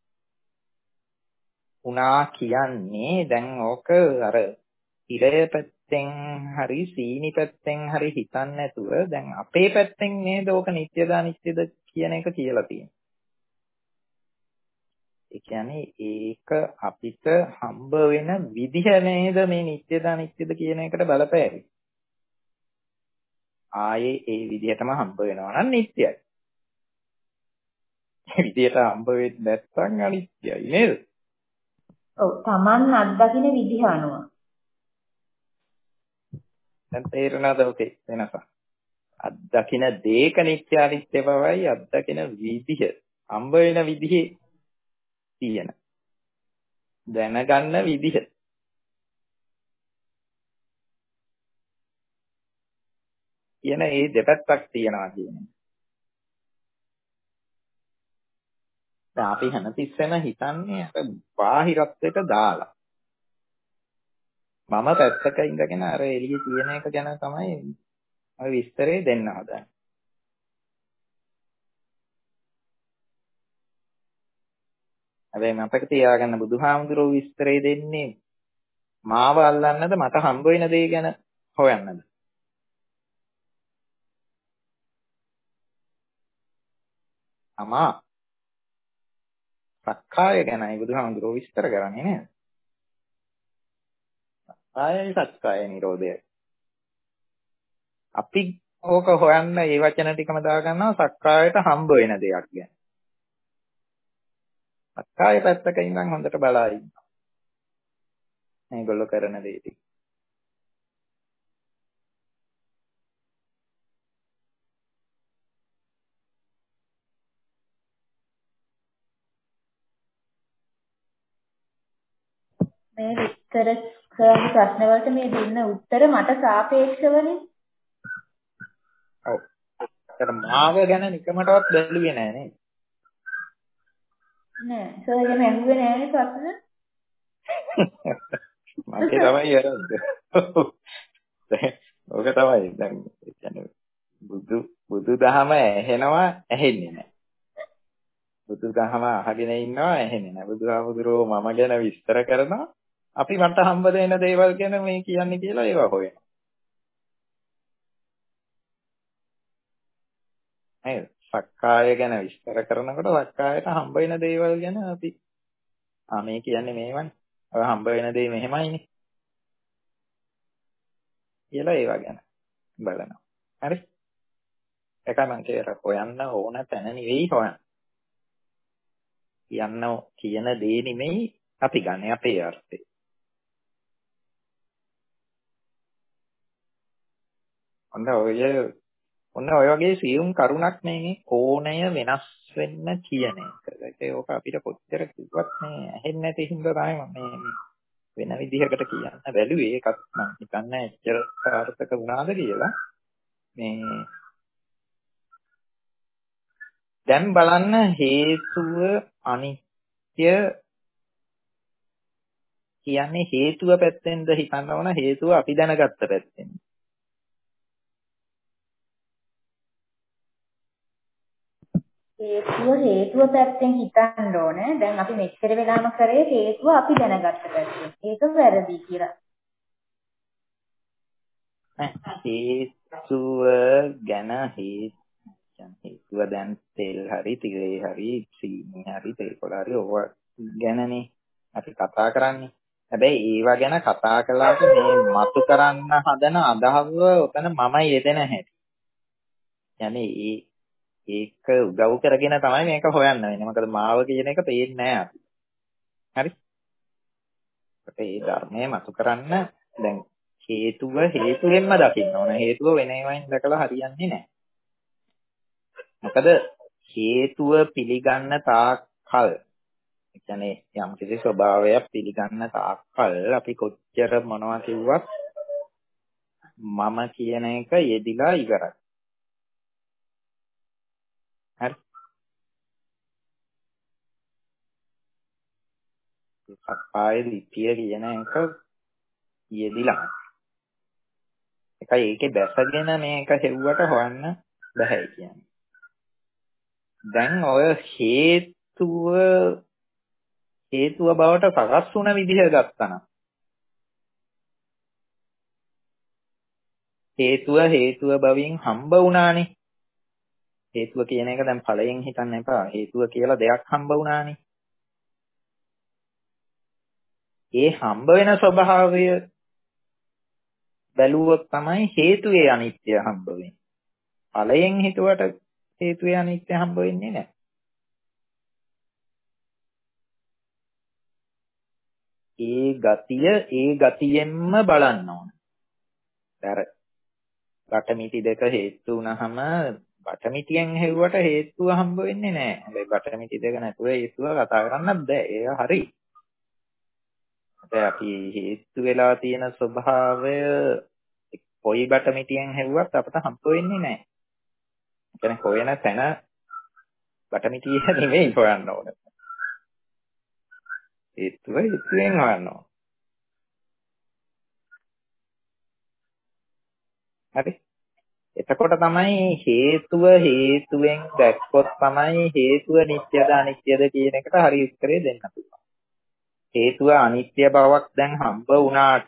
වුණා කියන්නේ දැන් ඕක අර ඉරය පැත්තෙන් හරි සීනි පැත්තෙන් හරි හිතන්නේ නැතුව දැන් අපේ පැත්තෙන් නේද ඕක නිත්‍යද අනිත්‍යද කියන එක කියලා තියෙන්නේ. ඒ කියන්නේ ඒක අපිට හම්බ වෙන විදිහ නේද මේ නිත්‍යද අනිත්‍යද කියන එකට බලපෑවි. ආයේ ඒ විදිහටම හම්බ වෙනවා නම් නිත්‍යයි. ඒ විදිහට හම්බ වෙන්නේ නැත්නම් අනිත්‍යයි නේද? ඔව් Taman අත්දකින්න විදිහ අනුව. දැන් තේරෙනවද ඔකේ වෙනස? අත්දකින්න දේක නිත්‍ය අනිත්‍ය බවයි අත්දකින්න විදිහ හම්බ වෙන විදිහේ තියෙන දැනගන්න විදිහ කියන ඒ දෙපැත්තක් තියෙනවා කියන්නේ. දැන් අපි හැමතිස්සෙම හිතන්නේ අර බාහිරත්වයට දාලා. මම පැත්තක ඉඳගෙන අර එළියේ තියෙන එක ගැන තමයි ඔය විස්තරේ දෙන්න හදන්නේ. හැබැයි මතක තියාගන්න බුදුහාමුදුරුවෝ විස්තරේ දෙන්නේ මාව අල්ලන්නද මට හම්බ වෙන දේ ගැන හොයන්නද? අමා සක්කාය ගැනයි බුදුහාමුදුරුවෝ විස්තර කරන්නේ නේද? සක්කායයි සක්කාය නිරෝධයයි. අපි ඕක හොයන්න මේ වචන ටිකම දාගන්නවා සක්කායට හම්බ වෙන දෙයක් ගැන. සක්කාය පැත්තක ඉඳන් හොඳට බලා ඉන්න. මේගොල්ලෝ කරන දේ ටික. මේ විස්තර කරන ප්‍රශ්න වලට මේ දෙන්න උත්තර මට සාපේක්ෂවනේ. ඔව්. ඒතර මාව ගැන නිකමටවත් බැලුවේ නෑ නේද? නෑ. සර් ගැන ඇහුවේ නෑනේ ප්‍රශ්න. මගේ තමයි වැරද්ද. ඕක තමයි. දැන් ඒ කියන්නේ බුදු බුදුදහම ඇහෙනවා ඇහෙන්නේ නෑ. බුදුදහම අහගෙන ඉන්නවා ඇහෙන්නේ නෑ. බුදුහාමුදුරුවෝ මම ගැන විස්තර කරනවා අපි මට හම්බ වෙන දේවල් ගැන මේ කියන්නේ කියලා ඒවා හොයනවා. නේද? සක්කාය ගැන විස්තර කරනකොට සක්කායට හම්බ වෙන දේවල් ගැන අපි ආ මේ කියන්නේ මේවනේ. ඔය හම්බ වෙන දේ මෙහෙමයිනේ. කියලා ඒවා ගැන බලනවා. හරි? ඒකයි මම කියලා හොයන්න ඕන තැන නෙවෙයි හොයන්න. කියන්න කියන දේ නෙමෙයි අපි ගන්න අපේ අර්ථය. ඔන්න ඔය ඔන්න ඔය වගේ සියුම් කරුණක් මේ කෝණය වෙනස් වෙන්න කියන එක. ඒක අපිට කොච්චර කිව්වත් මේ ඇහෙන්නේ නැති හින්දා තමයි මම මේ වෙන විදිහකට කියන්න බැලුවේ. ඒකත් මම හිතන්නේ එච්චර සාර්ථක වුණාද කියලා. මේ දැන් බලන්න හේතුව අනිත්‍ය කියන්නේ හේතුව පැත්තෙන්ද හිතන්න ඕන හේතුව අපි දැනගත්ත පැත්තෙන්. හේතුව හේතුව පැත්තෙන් හිතන්න ඕනේ. දැන් අපි මෙච්චර වෙලාම කරේ හේතුව අපි දැනගත්ත පැත්තෙන්. ඒක වැරදි කියලා. හේතුව ගැන හේතුව දැන් තෙල් හරි තිරේ හරි සීනි හරි තේකොළ හරි ඕවා ගැනනේ අපි කතා කරන්නේ. හැබැයි ඒවා ගැන කතා කළාට මේ මතු කරන්න හදන අදහස උතන මම යෙදෙන හැටි. يعني ඒ ඒක උදව් කරගෙන තමයි මේක හොයන්න වෙන්නේ. මොකද මාව කියන එක පේන්නේ නැහැ අපි. හරි? ඒ ධර්මයේ මතු කරන්න දැන් හේතුව හේතුවෙන්ම දකින්න ඕන. හේතුව වෙන ඒවායින් දැකලා හරියන්නේ නැහැ. මොකද හේතුව පිළිගන්න තාක්කල් ඒ කියන්නේ යම් කිසි ස්වභාවයක් පිළිගන්න තාක්කල් අපි කොච්චර මොනවා කිව්වත් මම කියන එක යෙදිලා ඉවරයි. හරි? සක්කාය දිට්ඨිය කියන එක යෙදිලා. ඒකයි ඒකේ දැසගෙන මේක හෙව්වට හොයන්න බෑ කියන්නේ. දැන් ඔය හේතුව හේතුව බවට සකස් වුණ විදිහ ගත්තා හේතුව හේතුව බවින් හම්බ වුණානේ. හේතුව කියන එක දැන් ඵලයෙන් හිතන්න එපා. හේතුව කියලා දෙයක් හම්බ වුණානේ. ඒ හම්බ වෙන ස්වභාවය බැලුවොත් තමයි හේතුවේ අනිත්‍ය හම්බ වෙන්නේ. ඵලයෙන් හිතුවට හේතුවේ අනිත්‍ය හම්බ වෙන්නේ නැහැ. ඒ ගතිය ඒ ගතියෙන්ම බලන්න ඕන. අර බටමිටි දෙක හේතු වුණාම බටමිටියෙන් හෙව්වට හේතුව හම්බ වෙන්නේ නැහැ. හැබැයි බටමිටි දෙක නැතුව හේතුව කතා කරන්නත් බෑ. ඒක හරි. දැන් අපි හේතු වෙලා තියෙන ස්වභාවය කොයි බටමිටියෙන් හෙව්වත් අපට හම්බ වෙන්නේ නැහැ. ඒ කියන්නේ හොයන තැන බටමිටිය නෙමෙයි හොයන්න ඕන. හේතුව හේතුවෙන් හොයන්න ඕන. හරි. එතකොට තමයි හේතුව හේතුවෙන් දැක්කොත් තමයි හේතුව නිට්ටයද අනිත්‍යද කියන එකට හරි උත්තරේ දෙන්න පුළුවන්. හේතුව අනිත්‍ය බවක් දැන් හම්බ වුණාට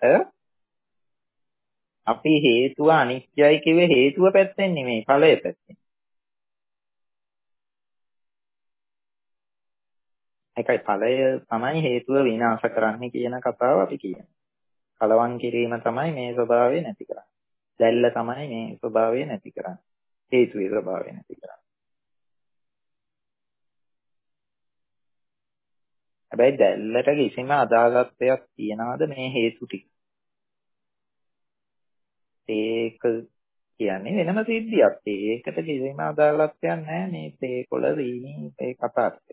අපි හේතුව අනිත්‍යයි කිව්වේ හේතුව පැත්තෙන් නෙමෙයි ඵලය පැත්තෙන්. ඒකයි ඵලය තමයි හේතුව විනාශ කරන්නේ කියන කතාව අපි කියන්නේ. කලවම් කිරීම තමයි මේ ස්වභාවය නැති කරන්නේ. දැල්ල තමයි මේ ස්වභාවය නැති කරන්නේ. හේතුවේ ස්වභාවය නැති කරන්නේ. හැබැයි දැල්ලට කිසිම අදාළත්වයක් තියනවාද මේ හේතු ටික? ඒක කියන්නේ වෙනම සිද්ධියක්. ඒකට කිසිම අදාළත්වයක් නැහැ මේ තේකොළ දීනි ඒ කතාවට.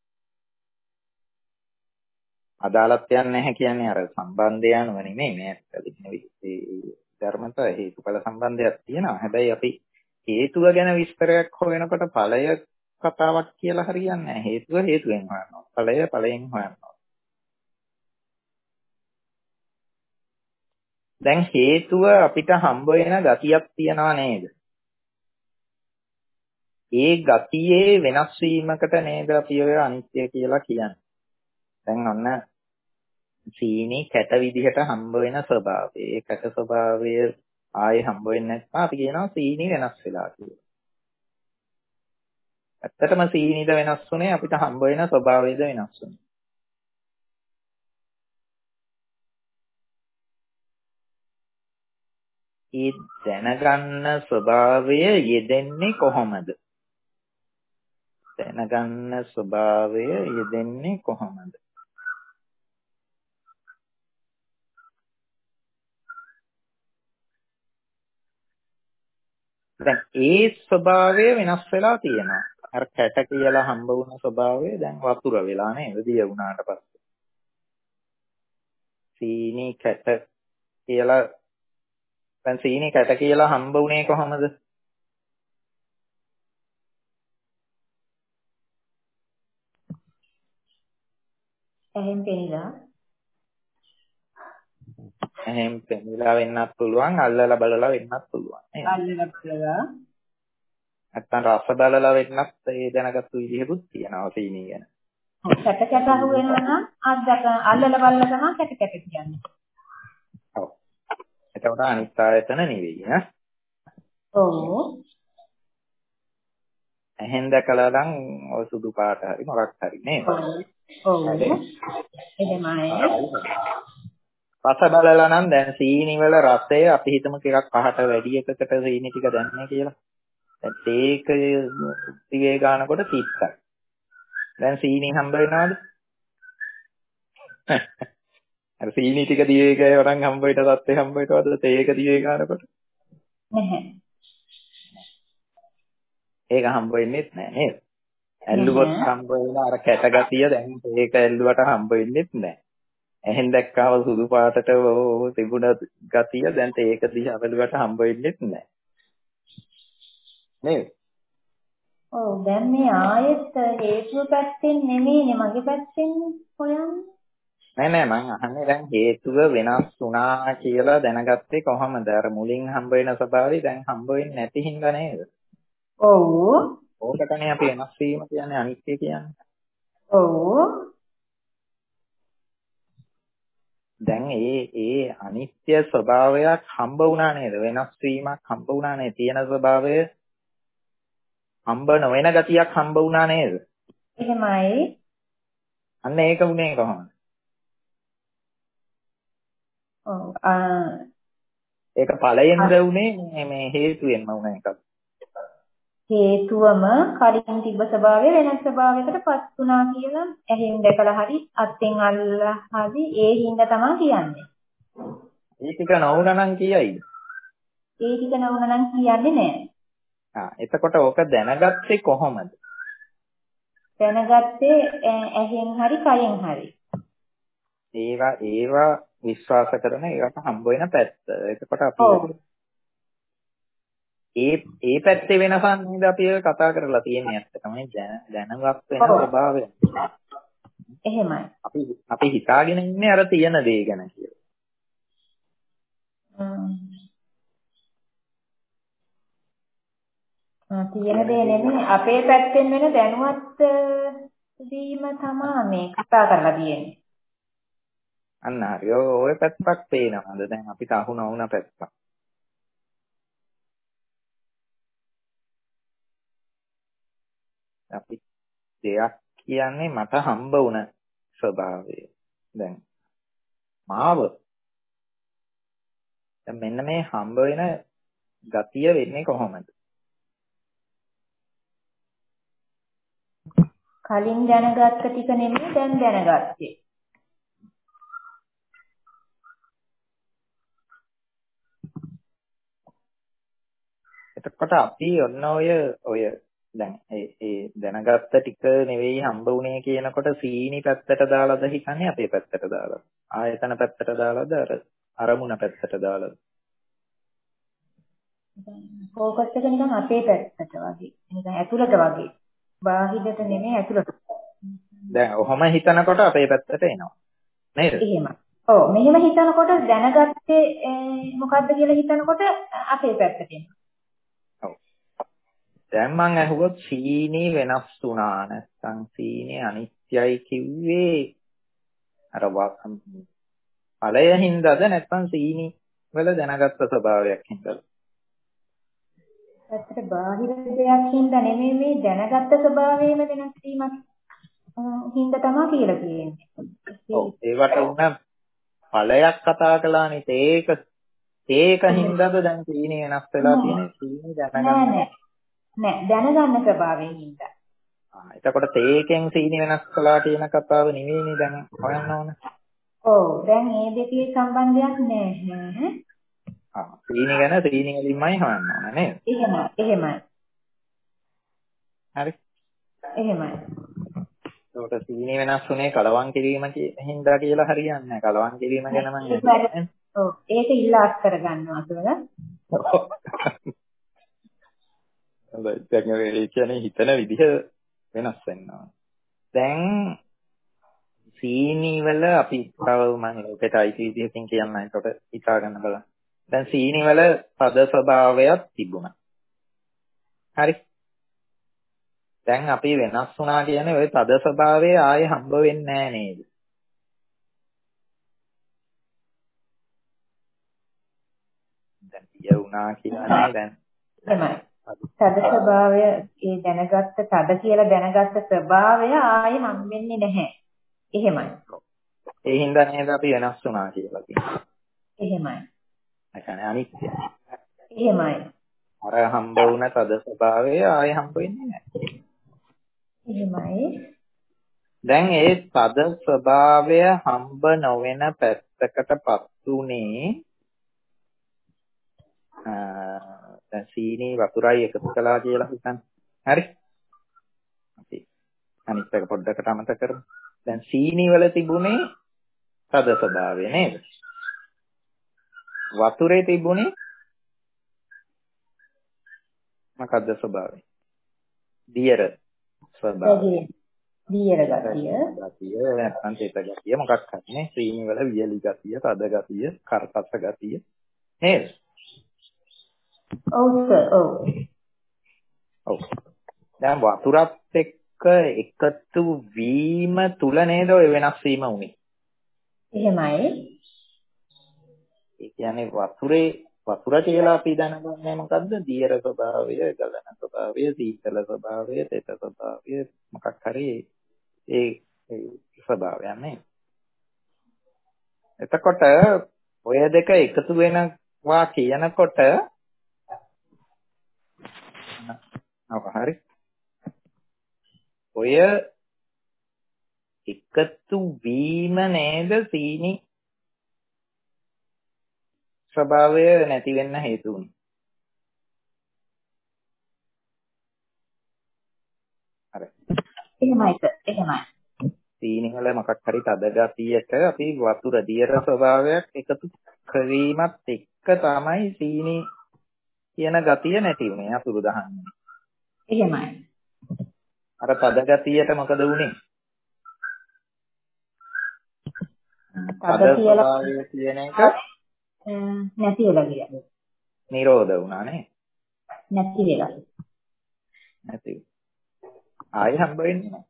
අදාළත්වයක් නැහැ කියන්නේ අර සම්බන්ධය අනුව නෙමෙයි මේ ඇත්තටම ධර්මත හේතුඵල සම්බන්ධයක් තියෙනවා. හැබැයි අපි හේතුව ගැන විස්තරයක් හොයනකොට ඵලය කතාවක් කියලා හරියන්නේ නැහැ. හේතුව හේතුවෙන් හොයනවා. ඵලය ඵලයෙන් හොයනවා. දැන් හේතුව අපිට හම්බ වෙන ගතියක් තියනවා නේද? ඒ ගතියේ වෙනස් වීමකට නේද අපි ඔය අනිත්‍ය කියලා කියන්නේ. දැන් ඔන්න සීනි කැට විදිහට හම්බ වෙන ස්වභාවය. ඒ කැට ස්වභාවය ආයේ හම්බ වෙන්නේ නැත්නම් අපි කියනවා සීනි වෙනස් වෙලා කියලා. ඇත්තටම සීනිද වෙනස් වුනේ අපිට හම්බ වෙන ස්වභාවයද වෙනස් වුනේ. ඒ දැනගන්න ස්වභාවය යෙදෙන්නේ කොහොමද? දැනගන්න ස්වභාවය යෙදෙන්නේ කොහොමද? දැන් ඒ ස්වභාවය වෙනස් වෙලා තියෙනවා. අර කැට කියලා හම්බ වුණ ස්වභාවය දැන් වතුර වෙලා නේද? දිය වුණාට පස්සේ. සීනි කැට කියලා දැන් සීනි කැට කියලා හම්බ වුණේ කොහොමද? එහෙන් පෙනිලා. එහෙන් පෙනිලා වෙන්නත් පුළුවන්, අල්ලලා බලලා වෙන්නත් පුළුවන්. නේද? අල්ලලා බලලා. නැත්තම් රස බලලා වෙන්නත් ඒ දැනගත්තු විදිහකුත් තියෙනවා සීනි ගැන. කැට කැට අහු වෙනවා නම් අද්දක අල්ලලා බලලා තමයි කැට කැට කියන්නේ. ඔව්. එතකොට අනිත් ආයතන නෙවෙයි ඈ. ඔව්. එහෙන් දැකලා නම් ඔය සුදු පාට හරි මොකක් හරි නේද? ඔව්. එහෙමයි. රස බලලා නම් දැන් සීනි වල රසය අපි හිතමු ටිකක් පහට වැඩි එකකට සීනි ටික දැම්මේ කියලා. දැන් ඒක දිවේ ගන්නකොට තිත්තයි. දැන් සීනි හම්බ වෙනවද? අර සීනි ටික දිවේ ගෑවරන් හම්බ වෙට තත්ත්වේ හම්බ වෙටවද තේක දිවේ ගන්නකොට? නැහැ. ඒක හම්බ වෙන්නේ නැහැ නේද? ඇල්ලුවොත් හම්බ වෙන අර කැට ගතිය දැන් ඒක ඇල්ලුවට හම්බ වෙන්නේ නැහැ. එහෙන් දැක්කම සුදු පාටට තිබුණ ගතිය දැන් ඒක දිහා බැලුවට හම්බ වෙන්නේ නැහැ. නේද? ඔව් දැන් මේ ආයෙත් හේතුව පැත්තෙන් නෙමෙයිනේ මගේ පැත්තෙන් හොයන්නේ. නෑ නෑ මං අහන්නේ දැන් හේතුව වෙනස් වුණා කියලා දැනගත්තේ කොහොමද? අර මුලින් හම්බ වෙන ස්වභාවය දැන් හම්බ වෙන්නේ නැති හින්දා නේද? ඔව්. ඕකටනේ අපි වෙනස් වීම කියන්නේ අනිත්‍ය කියන්නේ. ඔව්. දැන් ඒ ඒ අනිත්‍ය ස්වභාවයක් හම්බ වුණා නේද? වෙනස් වීමක් හම්බ වුණා නේද? තියෙන ස්වභාවය හම්බ නොවන ගතියක් හම්බ වුණා නේද? එහෙමයි. අන්න ඒක උනේ කොහොමද? ඔව්. ආ ඒක ඵලයෙන්ද උනේ මේ හේතුවෙන්ම වුණ එකක්. හේතුවම කලින් තිබ්බ ස්වභාවය වෙනස් ස්වභාවයකට පත් වුණා කියලා ඇහෙන් දැකලා හරි අත්ෙන් අල්ලලා හරි ඒ හින්දා තමයි කියන්නේ. ඒ ටික නොවුණා නම් කියයිද? ඒ ටික නොවුණා නම් කියන්නේ නැහැ. ආ එතකොට ඕක දැනගත්තේ කොහොමද? දැනගත්තේ ඇහෙන් හරි කයෙන් හරි. ඒවා ඒවා විශ්වාස කරන ඒකට හම්බ වෙන පැත්ත. එතකොට අපි ඒ ඒ පැත්තේ වෙනසක් නේද අපි කතා කරලා තියෙන්නේ ඇත්තටම දැනගත් වෙන ස්වභාවය. එහෙමයි. අපි අපි හිතාගෙන ඉන්නේ අර තියෙන දේ ගැන කියලා. හ්ම්. තියෙන දේ නෙමෙයි අපේ පැත්තෙන් වෙන දැනුවත් වීම තමයි මේ කතා කරලා තියෙන්නේ. අන්න හරි. ඔය පැත්තක් පේනවාද? දැන් අපිට අහු නොවුන පැත්තක්. අපි දෙයක් කියන්නේ මට හම්බ වුණ ස්වභාවය. දැන් මාව දැන් මෙන්න මේ හම්බ වෙන ගතිය වෙන්නේ කොහොමද? කලින් දැනගත්ත ටික නෙමෙයි දැන් දැනගත්තේ. එතකොට අපි ඔන්න ඔය ඔය දැන් ඒ ඒ දැනගත්ත ටික නෙවෙයි හම්බ වුණේ කියනකොට සීනි පැත්තට දාලාද හිතන්නේ අපේ පැත්තට දාලාද? ආයතන පැත්තට දාලාද අර අරමුණ පැත්තට දාලාද? ફોකස් එක නිකන් අපේ පැත්තට වගේ. නිකන් ඇතුළට වගේ. බාහිරට නෙමෙයි ඇතුළට. දැන් ඔහොම හිතනකොට අපේ පැත්තට එනවා. නේද? එහෙම. ඔව් මෙහෙම හිතනකොට දැනගත්තේ මොකද්ද කියලා හිතනකොට අපේ පැත්තට එනවා. ඔව්. දැන් මං අහුවොත් සීනි වෙනස් වුණා නැත්නම් සීනි අනිත්‍යයි කිව්වේ අර ඵලය හින්දාද නැත්නම් සීනි වල දැනගත්ත ස්වභාවයක් හින්දාද? ඇත්තට බාහිර දෙයක් හින්දා නෙමෙයි මේ දැනගත්ත ස්වභාවයෙම වෙනස් වීමක් හින්දා තමයි කියලා කියන්නේ. ඔව් ඒවට උන ඵලයක් කතා කළානේ තේක තේක හින්දාද දැන් සීනි වෙනස් වෙලා තියෙන්නේ සීනි දැනගන්න නෑ නෑ දැනගන්න ස්වභාවයෙන් හින්දා. ආ එතකොට තේකෙන් සීනි වෙනස් කළා කියන කතාව නෙවෙයිනේ දැන් හොයන්න ඕන. ඔව් දැන් මේ දෙකේ සම්බන්ධයක් නෑ. ආ සීනි ගැන සීනි වලින්මයි හොයන්න ඕන නේද? එහෙමයි එහෙමයි. හරි. එහෙමයි. ඒකට සීනි වෙනස් වුණේ කලවම් කිරීම හින්දා කියලා හරියන්නේ නැහැ. කලවම් කිරීම ගැන මම හිතන්නේ. ඔව් ඒක ඉල්ලාස් කරගන්නවා කියලා. දැන් ඒ කියන්නේ හිතන විදිහ වෙනස් වෙනවා. දැන් සීනි වල අපි තව මම ලෝකෙට අයිති විදිහකින් කියන්න ඒකට හිතා ගන්න බලන්න. දැන් සීනි වල පද ස්වභාවයක් තිබුණා. හරි. දැන් අපි වෙනස් වුණා කියන්නේ ওই පද ස්වභාවය ආයේ හම්බ වෙන්නේ නැහැ නේද? දැන් කිය වුණා කියන්නේ දැන් එහෙමයි. තද ස්වභාවය ඒ දැනගත්ත තද කියලා දැනගත්ත ස්වභාවය ආයේ හම්බෙන්නේ නැහැ. එහෙමයි. ඒ හින්දා නේද අපි වෙනස් වුණා කියලා කියන්නේ. එහෙමයි. ඒ කියන්නේ අනිත්‍යයි. එහෙමයි. අර හම්බ වුණ තද ස්වභාවය ආයේ හම්බ වෙන්නේ නැහැ. එහෙමයි. දැන් ඒ තද ස්වභාවය හම්බ නොවන පැත්තකටපත් උනේ දැන් සීනි වතුරයි එකතු කළා කියලා හිතන්න. හරි? අපි අනිත් එක පොඩ්ඩකට අමතක කරමු. දැන් සීනි වල තිබුණේ තද ස්වභාවය නේද? වතුරේ තිබුණේ මොකද්ද ස්වභාවය? දියර ස්වභාවය. දියර ගතිය. ගතිය නැත්නම් තෙත ගතිය මොකක් හරි නේ. සීනි වල වියලි ගතිය, තද ගතිය, කරපත්ත ගතිය නේද? ඔව් සර් ඔව්. ඔව්. දැන් වතුරත් එක්ක එකතු වීම තුල නේද ඔය වෙනස් වීම උනේ. එහෙමයි. ඒ කියන්නේ වතුරේ වතුර කියලා අපි දැනගන්නේ මොකද්ද? දියර ස්වභාවය, ගලන ස්වභාවය, සීතල ස්වභාවය, තෙත ස්වභාවය මොකක් හරි ඒ ස්වභාවයන් නේ. එතකොට ඔය දෙක එකතු වෙනවා කියනකොට ඔව් හරි. ඔය එකතු වීම නේද සීනි ස්වභාවය නැති වෙන්න හේතු වුනේ. හරි. එහෙමයි සර් එහෙමයි. සීනි වල මොකක් හරි තද ගතියට අපි වතුර දියර ස්වභාවයක් එකතු කිරීමත් එක්ක තමයි සීනි කියන ගතිය නැති වුනේ අතුරු දහන්නේ. එහෙමයි. අර තද ගතියට මොකද වුනේ? තද ස්වභාවය කියන එක නැති වෙලා ගියා. නිරෝධ වුණා නේ? නැති වෙලා. නැති. ආයෙ හම්බ වෙන්නේ නැහැ.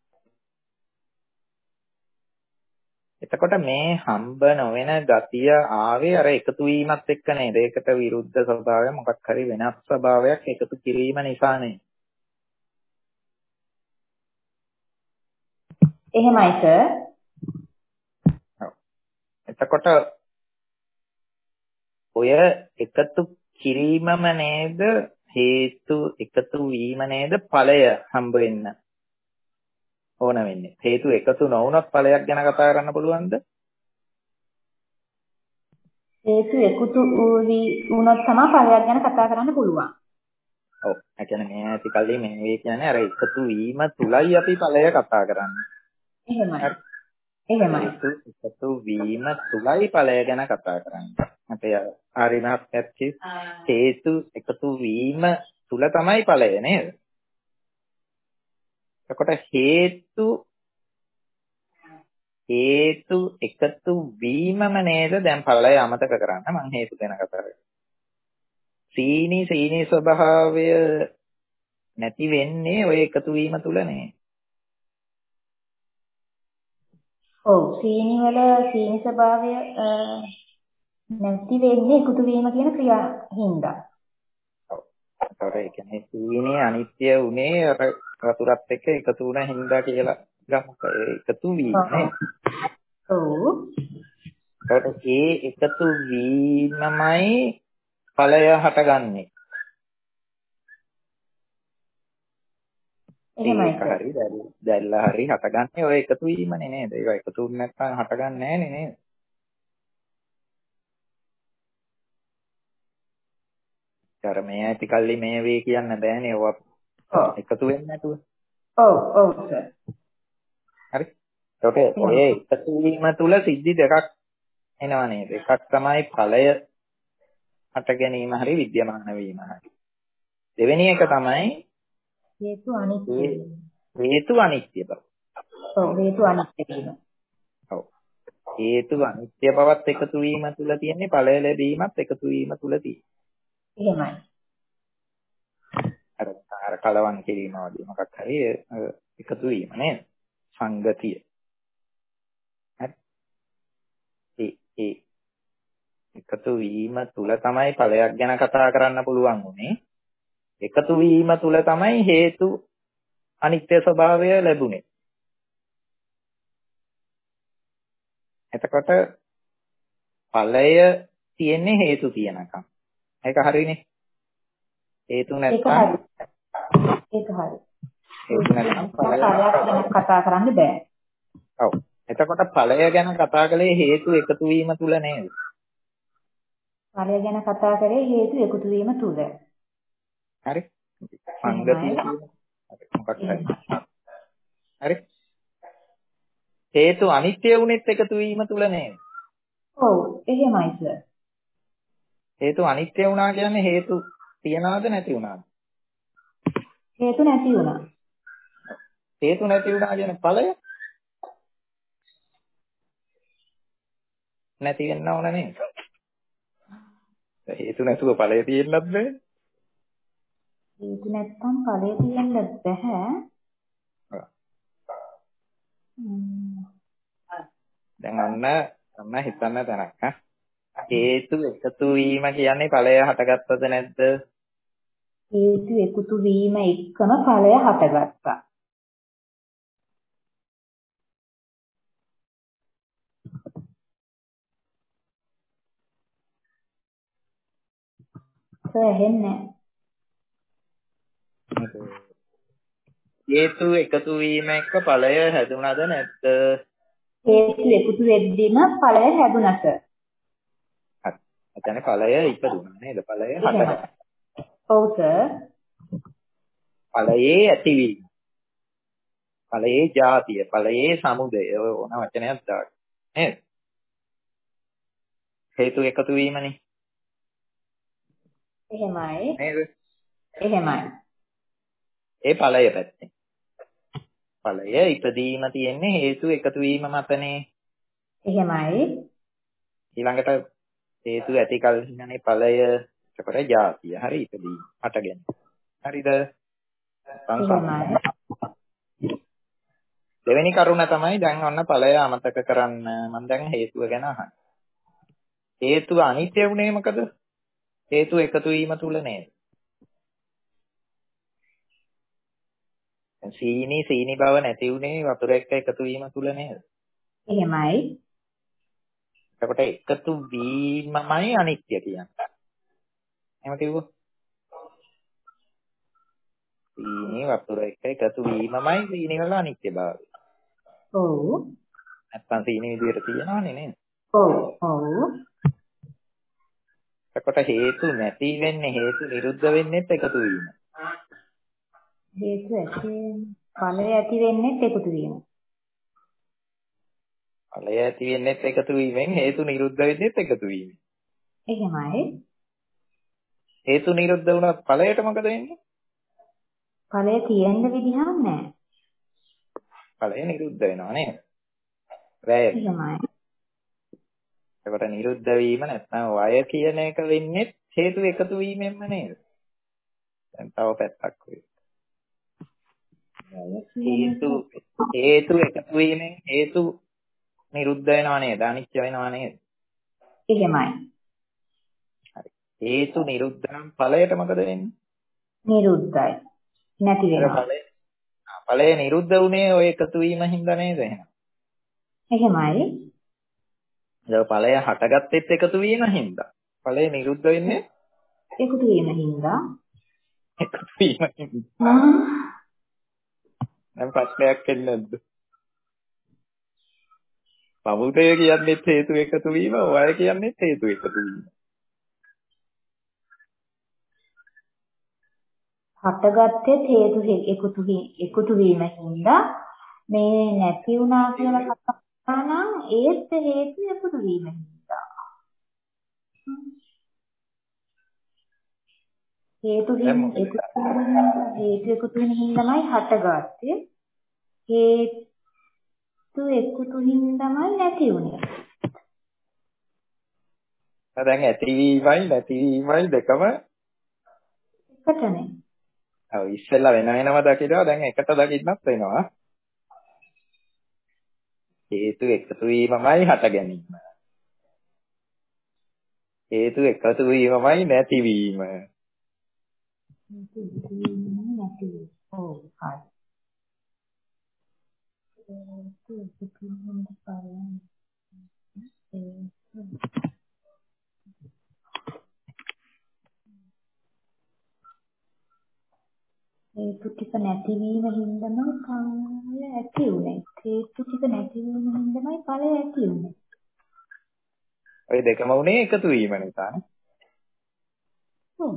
එතකොට මේ හම්බ නොවන ගතිය ආවේ අර එකතු වීමත් එක්ක නේද? ඒකට විරුද්ධ ස්වභාවය මොකක් හරි වෙනස් ස්වභාවයක් එකතු කිරීම නිසා නේ. එහෙමයි සර්. එතකොට ඔය එකතු කිරීමම නේද හේතු එකතු වීම නේද ඵලය හම්බ වෙන්න ඕන වෙන්නේ. හේතු එකතු නොවුනත් ඵලයක් ගැන කතා කරන්න පුළුවන්ද? හේතු එකතු වුණොත් තමයි ඵලයක් ගැන කතා කරන්න පුළුවන්. ඔව්. ඒ කියන්නේ මේ ඇති කල්ලි මේ කියන්නේ අර එකතු වීම තුලයි අපි ඵලය කතා කරන්නේ. එහෙමයි. එහෙමයි. එකතු වීම තුලයි ඵලය ගැන කතා කරන්නේ. අපේ ආරිමහත් පැත්තේ හේතු එකතු වීම තුල තමයි ඵලය නේද? එතකොට හේතු හේතු එකතු වීමම නේද දැන් ඵලය අමතක කරන්න මම හේතු ගැන කතා කරන්නේ. සීනි සීනි ස්වභාවය නැති වෙන්නේ ඔය එකතු වීම තුල නේ. ඔව් සීනි වල සීනි ස්වභාවය නැති වෙන්නේ එකතු වීම කියන ක්‍රියා හින්දා. ඔව්. ඒතකොට ඒ කියන්නේ සීනි අනිත්‍ය උනේ අර වතුරත් එක්ක එකතු වුණ හින්දා කියලා ගමු. එකතු වීම නේද? ඔව්. ඒතකොට ඒ එකතු වීමමයි ඵලය හටගන්නේ. එහෙමයි. ඒක හරි දැල්ල හරි හටගන්නේ ඔය එකතු වීමනේ නේද? ඒක එකතු වුනේ නැත්නම් හටගන්නේ නැහනේ නේද? අර මේ ඇති කල්ලි මේ වේ කියන්න බෑනේ ඔය එකතු වෙන්නේ නැතුව. ඔව් ඔව් සර්. හරි. ඒකට ඔය එකතු වීම තුල සිද්ධි දෙකක් එනවා නේද? එකක් තමයි ඵලය හට ගැනීම හරි විද්‍යමාන වීම හරි. දෙවෙනි එක තමයි හේතු අනිත්‍ය. හේතු අනිත්‍ය බව. ඔව් හේතු අනිත්‍ය වීම. ඔව්. හේතු අනිත්‍ය බවත් එකතු වීම තුල තියෙන්නේ ඵලය ලැබීමත් එකතු වීම තුල තියෙන්නේ. එහෙමයි. අර අර කලවම් කිරීම වගේ මොකක් හරි එකතු වීම නේද? සංගතිය. හරි. ඒ ඒ එකතු වීම තුල තමයි ඵලයක් ගැන කතා කරන්න පුළුවන් උනේ. එකතු වීම තුල තමයි හේතු අනිත්‍ය ස්වභාවය ලැබුණේ. එතකොට ඵලය තියෙන්නේ හේතු තියනකම්. ඒක හරිනේ. හේතු නැත්නම් ඒක හරි. හේතු නැත්නම් ඵලයක් ගැන කතා කරන්න බෑ. ඔව්. එතකොට ඵලය ගැන කතා කළේ හේතු එකතු වීම තුල නේද? ඵලය ගැන කතා කරේ හේතු එකතු වීම තුල. හරි. සංගතිය මොකක්ද හරි. හරි. හේතු අනිත්‍ය වුණෙත් එකතු වීම තුල නේද? ඔව් එහෙමයි සර්. හේතු අනිත්‍ය වුණා කියන්නේ හේතු තියනවද නැති වුණාද? හේතු නැති වුණා. හේතු නැති වුණා කියන්නේ ඵලය නැති වෙන්න ඕන නේද? හේතු නැතුව ඵලය තියෙන්නත් බෑ. හේතු නැත්තම් ඵලය තියෙන්න බෑ. දැන් අන්න අන්න හිතන්න තැනක් ඈ. හේතු එකතු වීම කියන්නේ ඵලය හටගත්තද නැද්ද? හේතු එකතු වීම එක්කම ඵලය හටගත්තා. එහෙන්නේ හේතු එකතු වීම එක්ක ඵලය හැදුනද නැද්ද? හේතු එකතු වෙද්දිම ඵලය හැදුනට. හරි. ඒ කියන්නේ ඵලය ඉපදුණා නේද? ඵලය හටගත්තා. ඔව් සර්. ඵලයේ ඇතිවීම. ඵලයේ ජාතිය, ඵලයේ සමුදය ඕන වචනයක් දාන්න. නේද? හේතු එකතු වීමනේ. එහෙමයි. නේද? එහෙමයි. ඒ ඵලය පැත්තෙන්. ඵලය ඉදීම තියෙන්නේ හේතු එකතු වීම මතනේ. එහෙමයි. ඊළඟට හේතු ඇති කල්හිනේ ඵලය එතකොට ජාතිය. හරි ඉදීම. හටගෙන. හරිද? එහෙමයි. දෙවෙනි කරුණ තමයි දැන් ඔන්න ඵලය අමතක කරන්න මම දැන් හේතුව ගැන අහන්නේ. හේතුව අනිත්‍ය වුණේ මොකද? හේතු එකතු වීම තුල නේද? සීනි සීනි බව නැති උනේ වතුර එක්ක එකතු වීම තුල නේද? එහෙමයි. එතකොට එකතු වීමමයි අනිත්‍ය කියන්නේ. එහෙම කිව්වොත් සීනි වතුර එක්ක එකතු වීමමයි සීනි වල අනිත්‍යභාවය. ඔව්. නැත්තම් සීනි විදියට තියෙනවනේ නේද? ඔව් ඔව්. එතකොට හේතු නැති වෙන්නේ හේතු නිරුද්ධ වෙන්නේත් එකතු වීම. හේතු ඇති ඵලය ඇති වෙන්නේත් එකතු වීම. ඵලය ඇති වෙන්නේත් එකතු වීමෙන් හේතු නිරුද්ධ වෙන්නේත් එකතු වීමෙන්. එහෙමයි. හේතු නිරුද්ධ වුණොත් ඵලයට මොකද වෙන්නේ? ඵලය තියෙන්න විදිහක් නැහැ. ඵලය නිරුද්ධ වෙනවා නේද? වැය. එහෙමයි. එතකොට නිරුද්ධ වීම නැත්නම් වය කියන එක වෙන්නේ හේතු එකතු වීමෙන්ම නේද? දැන් තව පැත්තක් වෙයි. හේතු හේතු එකතු වීමෙන් හේතු නිරුද්ධ වෙනව නේද? අනිත්‍ය වෙනව නේද? එහෙමයි. හරි. හේතු නිරුද්ධ නම් ඵලයට මොකද වෙන්නේ? නිරුද්ධයි. නැති වෙනවා. ඵලය ඵලය නිරුද්ධ වුණේ ඔය එකතු වීම හින්දා නේද එහෙනම්? එහෙමයි. ඒ ඵලය හටගත්තෙත් එකතු වීම හින්දා. ඵලය නිරුද්ධ වෙන්නේ එකතු වීම හින්දා. එකතු වීම හින්දා. නම් ප්‍රශ්නයක් එන්නේ නැද්ද? සමුදය කියන්නේ හේතු එකතු වීම, ඔය කියන්නේ හේතු එකතු වීම. හටගත්තේ හේතු එකතු එකතු වීම හින්දා මේ නැති වුණා කියලා කතා කරා නම් ඒත් හේතු එකතු වීම හින්දා. හේතු එකතු හේතු එකතු වෙන හින්දාමයි හටගත්තේ. හේතු එකතු හින්දාමයි නැති වුණේ. දැන් ඇතිවීමයි නැතිවීමයි දෙකම එකටනේ. ඔව් ඉස්සෙල්ලා වෙන වෙනම දකිනවා දැන් එකට දකින්නත් වෙනවා. හේතු එකතු වීමමයි හට ගැනීම. හේතු එකතු වීමමයි නැතිවීම. හේතු එකතු වීමමයි නැතිවීම. ඔව් හරි. හේතු එකතු වීමෙන් පරණ හේතු ටික නැතිවීම හින්දාමයි ඵලය ඇති උනේ. හේතු ටික නැතිවීම හින්දාමයි ඵලය ඇති උනේ. ඔය දෙකම උනේ එකතු වීම නිසානේ. හ්ම්.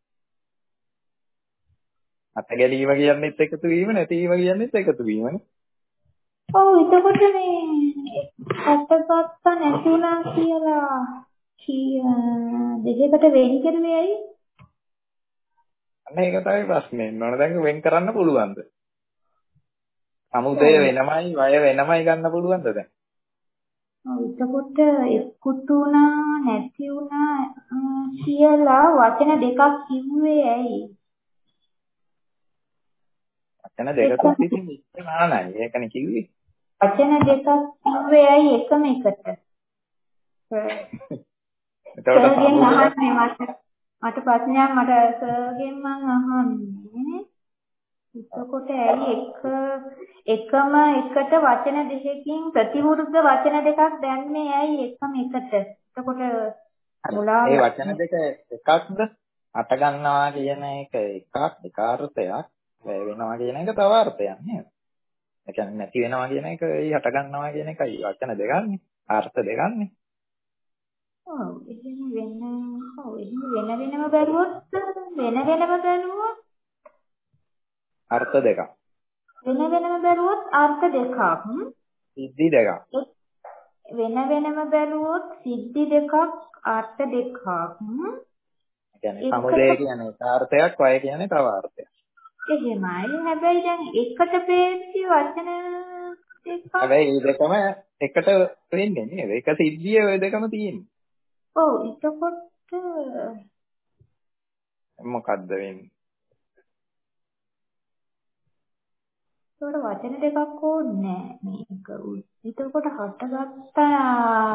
අත ගැලීම කියන්නේත් එකතු වීම, නැතිවීම කියන්නේත් එකතු වීමනේ. ඔව් එතකොට මේ අතපත්ත නැතුණා කියලා කිය දෙකකට වෙන් කරුවේ ඇයි? අන්න ඒක තමයි ප්‍රශ්නේ. නෝන දැන් වෙන් කරන්න පුළුවන්ද? සමුදය වෙනමයි, වය වෙනමයි ගන්න පුළුවන්ද දැන්? ඔව් එතකොට එක්කුතුණා නැති වුණා කියලා වචන දෙකක් කිව්වේ ඇයි? වචන දෙකකුත් ඉතින් ඉස්සනානයි. ඒකනේ කිව්වේ. වචන දෙකක් කිව්වේ ඇයි එකම එකට? එතකොට අහන්නේ මට මට ප්‍රශ්නයක් මට සර්ගෙන් මං අහන්නේ. එතකොට ඇයි එක එකම එකට වචන දෙකකින් ප්‍රතිවිරුද්ධ වචන දෙකක් දැම්මේ ඇයි එකම එකට? එතකොට මුලා ඒ වචන දෙක එකක්ද? අට ගන්නවා කියන එක එකක් විකාරතයක්. වැය වෙනවා කියන එක තව අර්ථයක් නේද? ඒ කියන්නේ නැති වෙනවා කියන එක ඒ හට ගන්නවා කියන එකයි වචන දෙකන්නේ. අර්ථ දෙකන්නේ. ඔව් එහෙම වෙන ඔව් එහෙම වෙන වෙනම බැලුවොත් වෙන වෙනම බැලුවොත් අර්ථ දෙකක්. වෙන වෙනම බැලුවොත් අර්ථ දෙකක්. සිද්ධි දෙකක්. වෙන වෙනම බැලුවොත් සිද්ධි දෙකක් අර්ථ දෙකක්. ඒ කියන්නේ සමුදය කියන්නේ එක අර්ථයක්, වය කියන්නේ තව අර්ථයක්. එහෙමයි. හැබැයි දැන් එකට පේච්චි වචන දෙකක්. හැබැයි මේ දෙකම එකට වෙන්නේ නේද? එක සිද්ධිය ඔය දෙකම තියෙන්නේ. ඔව් එතකොට මොකද්ද වෙන්නේ? ඒකට වචන දෙකක් ඕනේ මේක. එතකොට හටගත්තා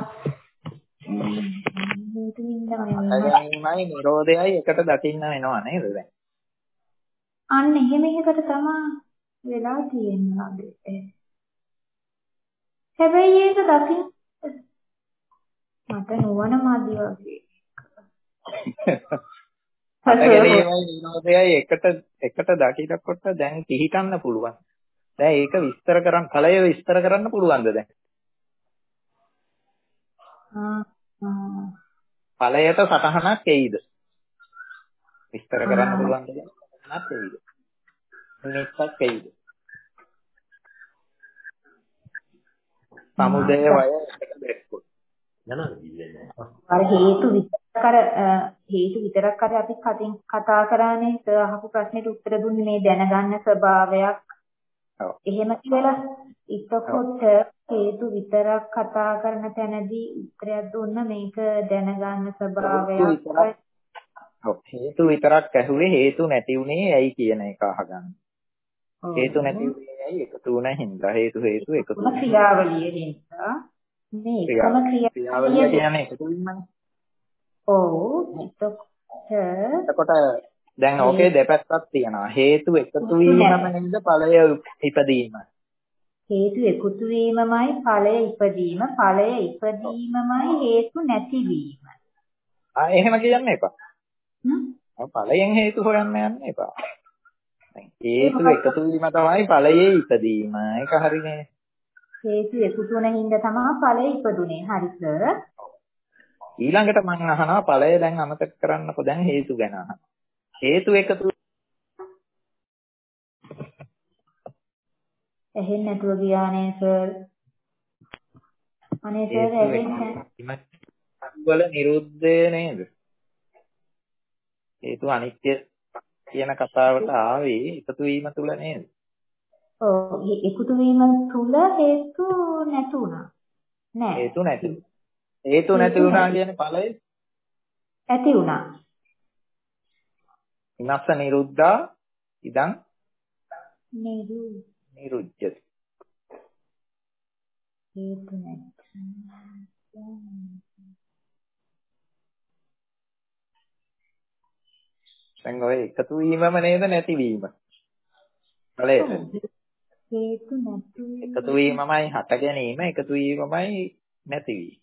අතගැනීමයි නිරෝධයයි එකට දකින්න වෙනවා නේද දැන්? අන්න එහෙම එකකට තමයි වෙලා තියෙන්නේ. හැබැයි ඒක දකින්න මට නුවණ මදි වගේ. අතගැනීමයි නිරෝධයයි එකට එකට දකිනකොට දැන් පිළිටන්න පුළුවන්. දැන් ඒක විස්තර කරන්න ඵලය විස්තර කරන්න පුළුවන්ද දැන්? ඵලයට සටහනක් එයිද? විස්තර කරන්න පුළුවන් දෙයක් සටහනක් එයිද? නිස්සක් එයිද? සමුදය වය එකට දැක්කොත්. අර හේතු විතරක් අර හේතු විතරක් අර අපි කටින් කතා කරානේ සර් අහපු ප්‍රශ්නෙට උත්තර දුන්නේ මේ දැනගන්න ස්වභාවයක්. ඔව්. එහෙම කියලා එතකොට හේතු විතරක් කතා කරන තැනදී උත්තරයක් දුන්න මේක දැනගන්න ස්වභාවයක්. ඔව් හේතු විතරක් ඇහුවේ හේතු නැති උනේ ඇයි කියන එක අහගන්න. හේතු නැති උනේ ඇයි එකතු වුණ හින්දා හේතු හේතු එකතු වුණ ක්‍රියාවලිය නිසා මේ එකම ක්‍රියාවලිය කියන්නේ එකතු වීමනේ. ඔව් එතකොට එතකොට දැන් ඕකේ දෙපැත්තක් තියෙනවා. හේතු එකතු වීමම නේද ඵලය ඉපදීම. හේතු එකතු වීමමයි ඵලය ඉපදීම. ඵලය ඉපදීමමයි හේතු නැතිවීම. ආ එහෙම කියන්න එපා. හ්ම්. ඵලයෙන් හේතු හොයන්න යන්න එපා. හේතු එකතු වීම තමයි ඵලයේ ඉපදීම. ඒක හරිනේ. හේතු එකතු වෙන හින්දා තමයි ඵලය ඉපදුනේ. හරි සර්. ඊළඟට මම අහනවා ඵලය දැන් අමතක කරන්නකෝ දැන් හේතු ගැන අහනවා. හේතු එකතු එහෙන් නැතුව ගියානේ සර්. අනේ සර් එහෙන්නේ වල නිරුද්ධය නේද? හේතු අනිත්‍ය කියන කතාවට ආවේ එකතු වීම තුල නේද? ඔව් එකතු වීම තුල හේතු නැතු වුණා. නෑ. හේතු නැති. හේතු නැති වුණා කියන්නේ ඵලය ඇති වුණා. ඉනස්ස නිරුද්ධා ඉදං නිරු නිරුද්ධති. හේතු නැති. දැන් ඔය එකතු වීමම නේද නැතිවීම. ඵලයට. හේතු නැති. එකතු වීමමයි හට ගැනීම, එකතු වීමමයි නැතිවීම.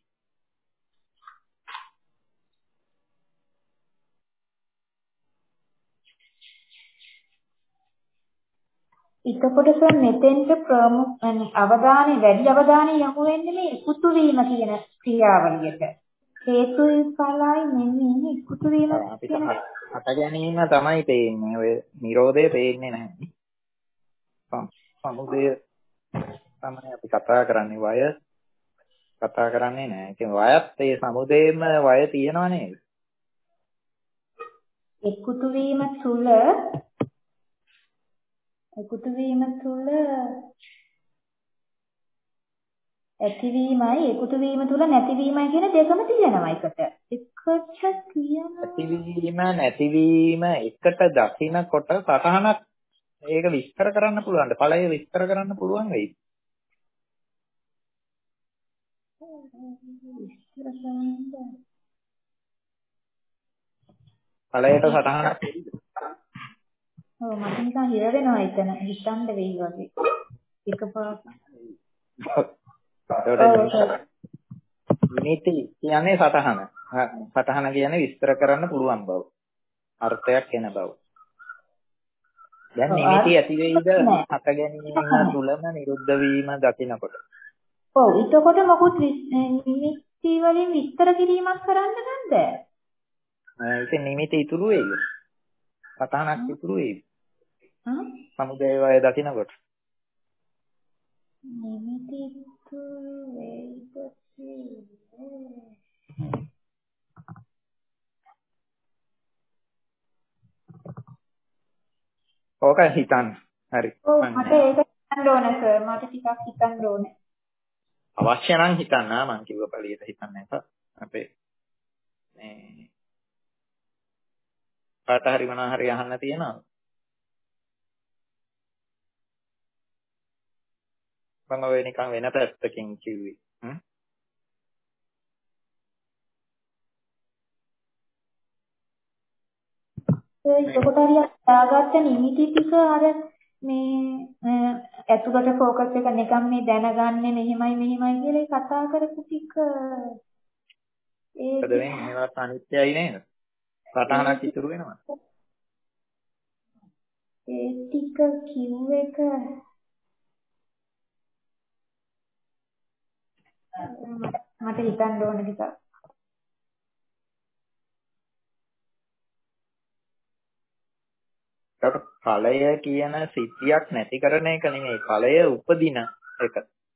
එතකොට සර් මෙතෙන්ට ප්‍රමුඛ අවධානය වැඩි අවධානය යොමු වෙන්නේ මේ එකතු වීම කියන ක්‍රියාවලියට. හේතුයි ඵලයි නෙමෙයි එකතු වීම අපිට හට ගැනීම තමයි පේන්නේ. ඔය Nirodhe පේන්නේ නැහැ. සමුදය තමයි අපි කතා කරන්නේ. වය කතා කරන්නේ නැහැ. ඒ කියන්නේ වයත් ඒ සමුදේම වය තියෙනව නේද? එකතු වීම තුල එකතු වීම තුල ඇතිවීමයි එකතු වීම තුල නැතිවීමයි කියන දෙකම තියෙනවා එකට. එකට කියන ඇතිවීම නැතිවීම එකට දකින්නකොට සතහනක් ඒක විස්තර කරන්න පුළුවන්ද? ඵලය විස්තර කරන්න පුළුවන් වෙයිද? විස්තර කරන්න. ඵලයට සතහනක් වෙයිද? ඔව් මට නිකන් හිර වෙනවා එතන හිතන්න වෙයි වගේ. එකපාරට. නිමිති කියන්නේ සතහන. සතහන කියන්නේ විස්තර කරන්න පුළුවන් බව. අර්ථයක් එන බව. දැන් නිමිති ඇති වෙයිද හට ගැනීම තුලම නිරුද්ධ වීම දකිනකොට. ඔව් එතකොට මොකුත් නිමිති වලින් විස්තර කිරීමක් කරන්න නැද්ද? ඒක නිමිති ඉතුරු වෙයිද? සතහනක් ඉතුරු වෙයිද? හ්ම් සමුදය වය දකිනකොට. නිමිති ඉතුරු වෙයිද? ඕක හිතන්න. හරි. ඔව් මට ඒක හිතන්න ඕන සර්. මට ටිකක් හිතන්න ඕනේ. අවශ්‍ය නම් හිතන්න මම කිව්ව පළියට හිතන්න එපා. අපේ මේ කාට හරි මොනවා හරි අහන්න තියෙනවද? මම ඔය නිකන් වෙන පැත්තකින් කිව්වේ. හ්ම්. ඒකට හරියට දාගත්ත නිමිති ටික අර මේ ඇතුළට ફોකස් එක නිකන් මේ දැනගන්නේ මෙහෙමයි මෙහෙමයි කියලා කතා කරපු ටික ඒකද වෙන්නේ මේවත් අනිත්‍යයි නේද? සටහනක් ඉතුරු වෙනවා. ඒ ටික කිව් එක මට හිතන්න ඕන ටිකක්. ඒක ඵලය කියන සිද්ධියක් නැති කරන එක නෙමෙයි ඵලය උපදින එක.